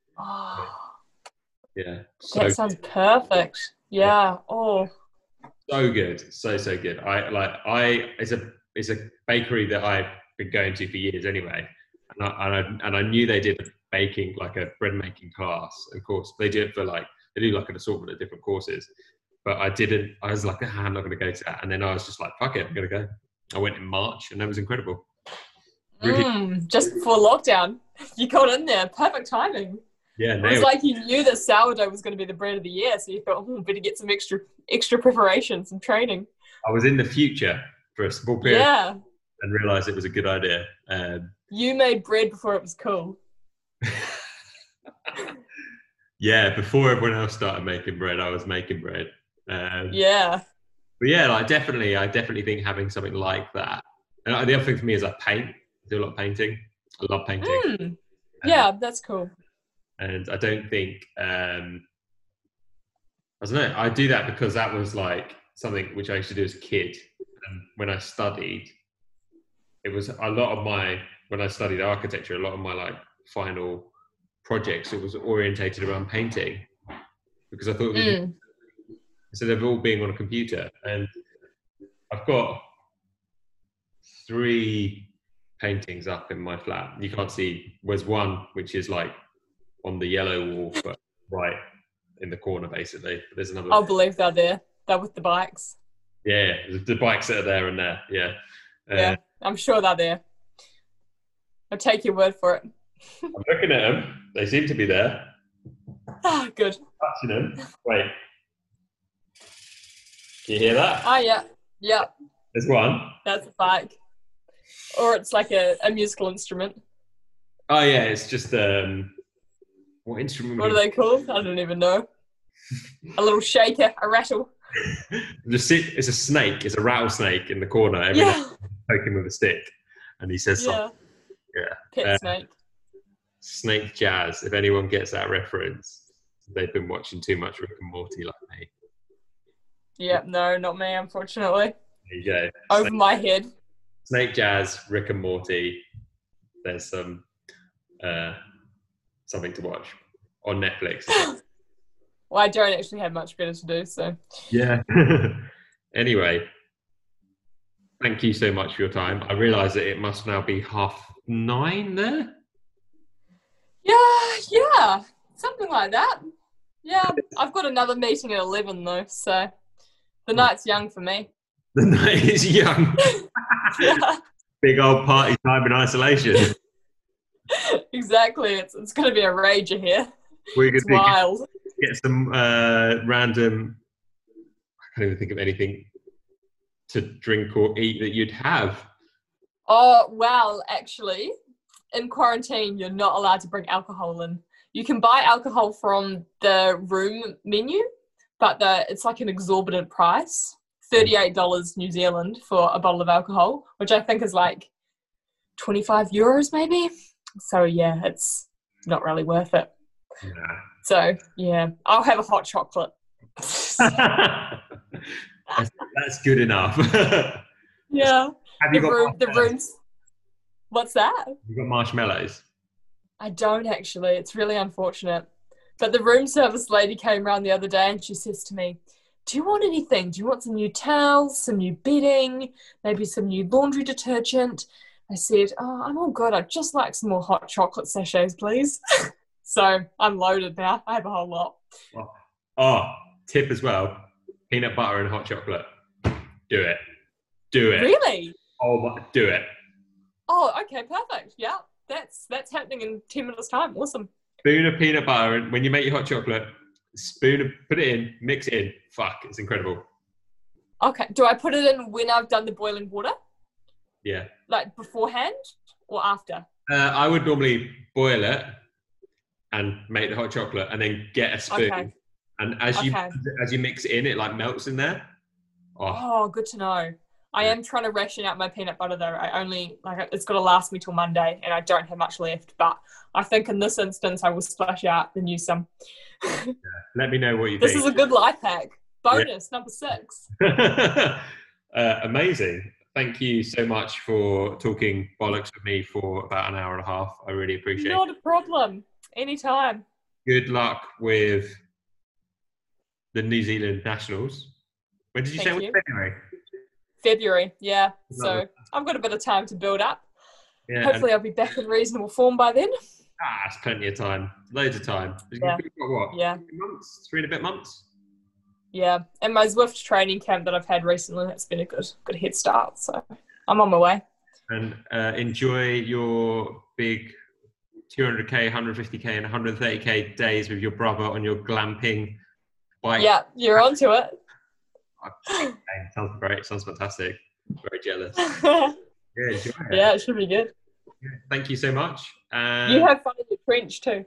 Oh, yeah. So that sounds perfect. Yeah. Oh. So good, so so good. I like I it's a it's a bakery that I've been going to for years anyway, and I and I, and I knew they did a baking like a bread making class. Of course, they do it for like they do like an assortment of different courses. But I didn't. I was like, ah, I'm not going to go to that. And then I was just like, fuck it, I'm going to go. I went in March, and that was incredible. Really, Mm, just before lockdown, you got in there. Perfect timing. yeah, It was nailed. like you knew that sourdough was going to be the bread of the year, so you thought, oh, better get some extra extra preparation, some training. I was in the future for a small period Yeah, and realised it was a good idea. Um, you made bread before it was cool. yeah, before everyone else started making bread, I was making bread. Um, Yeah. But yeah, like definitely, I definitely think having something like that. And the other thing for me is I paint. I do a lot of painting. I love painting. Mm, yeah, that's cool. And I don't think um, I don't know. I do that because that was like something which I used to do as a kid. And when I studied, it was a lot of my when I studied architecture. A lot of my like final projects, it was orientated around painting because I thought it was Mm. instead of all being on a computer. And I've got three paintings up in my flat. You can't see. There's one which is like on the yellow wall, but right in the corner, basically. But there's another. I'll believe they're there. They're with the bikes. Yeah, the bikes that are there and there. Yeah. Uh, Yeah, I'm sure they're there. I'll take your word for it. I'm looking at them. They seem to be there. Ah, good. Touching them. Wait. Can you hear that? Ah, yeah. Yeah, There's one. that's a bike. Or it's like a, a musical instrument. Oh yeah, it's just um. What instrument? What are they called? I don't even know. A little shaker, a rattle. Just sit. It's a snake. It's a rattlesnake in the corner. Every Yeah. night poke him with a stick, and he says Yeah. something. Yeah. Pet Uh, snake. Snake Jazz. If anyone gets that reference, they've been watching too much Rick and Morty like me. Yeah, no, not me, unfortunately. There you go. Over Snake, my head. Snake Jazz, Rick and Morty. There's some uh, something to watch on Netflix. Well, I don't actually have much better to do, so. Yeah. Anyway, thank you so much for your time. I realise that it must now be half nine there. Yeah, yeah, something like that. Yeah, I've got another meeting at eleven, though, so the night's young for me. The night is young. Yeah, Big old party time in isolation. exactly. It's, it's going to be a rager here. We're It's going to wild. get some uh, random, I can't even think of anything to drink or eat that you'd have. Oh, well, actually, in quarantine, you're not allowed to bring alcohol in. You can buy alcohol from the room menu, but the, it's like an exorbitant price, thirty-eight dollars New Zealand for a bottle of alcohol, which I think is like twenty-five euros maybe. So, yeah, it's not really worth it. Nah. So, yeah, I'll have a hot chocolate. that's, that's good enough. Yeah. Have you The got room, the marshmallows? rooms. What's that? You got marshmallows? I don't actually. It's really unfortunate. But the room service lady came around the other day and she says to me, do you want anything? Do you want some new towels, some new bedding, maybe some new laundry detergent? I said, oh, I'm all good. I'd just like some more hot chocolate sachets, please. So I'm loaded now. I have a whole lot. Oh, tip as well. Peanut butter and hot chocolate. Do it. Do it. Really? Oh my, do it. Oh, okay, perfect. Yeah, that's that's happening in ten minutes time. Awesome. Spoon of peanut butter, and when you make your hot chocolate, spoon of, put it in, mix it in. Fuck, it's incredible. Okay, do I put it in when I've done the boiling water? Yeah. Like beforehand or after? Uh, I would normally boil it and make the hot chocolate, and then get a spoon. Okay. And as you Okay. as you mix it in, it like melts in there. Oh, Oh, good to know. I Yeah. am trying to ration out my peanut butter though. I only like it's got to last me till Monday, and I don't have much left. But I think in this instance, I will splash out and use some. let me know what you This think. is a good life hack. Bonus number six. uh, amazing. Thank you so much for talking bollocks with me for about an hour and a half. I really appreciate Not it. a problem. Anytime. Good luck with the New Zealand Nationals. When did you Thank say it was you. February? February, yeah. So Lovely. I've got a bit of time to build up. Yeah, and, Hopefully I'll be back in reasonable form by then. ah, it's plenty of time. Loads of time. You've Yeah. got what? Yeah. Three months? Three and a bit months? Yeah. And my Zwift training camp that I've had recently, that's been a good good head start. So I'm on my way. And uh, enjoy your big two hundred K, one hundred fifty K and one hundred thirty K days with your brother on your glamping bike. Yeah, you're onto it. Sounds great. Sounds fantastic. Very jealous. Yeah, Yeah, enjoy it. it should be good. Yeah, thank you so much. Um, You have fun in your trench too.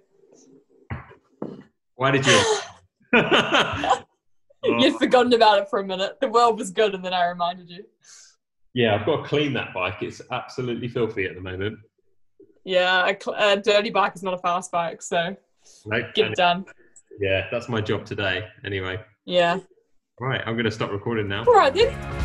Why did you? Oh. You'd forgotten about it for a minute. The world was good and then I reminded you. Yeah, I've got to clean that bike. It's absolutely filthy at the moment. Yeah, a, cl- a dirty bike is not a fast bike, so Like, get it done. Yeah, that's my job today. Anyway. Yeah. Right, I'm going to stop recording now. All right then.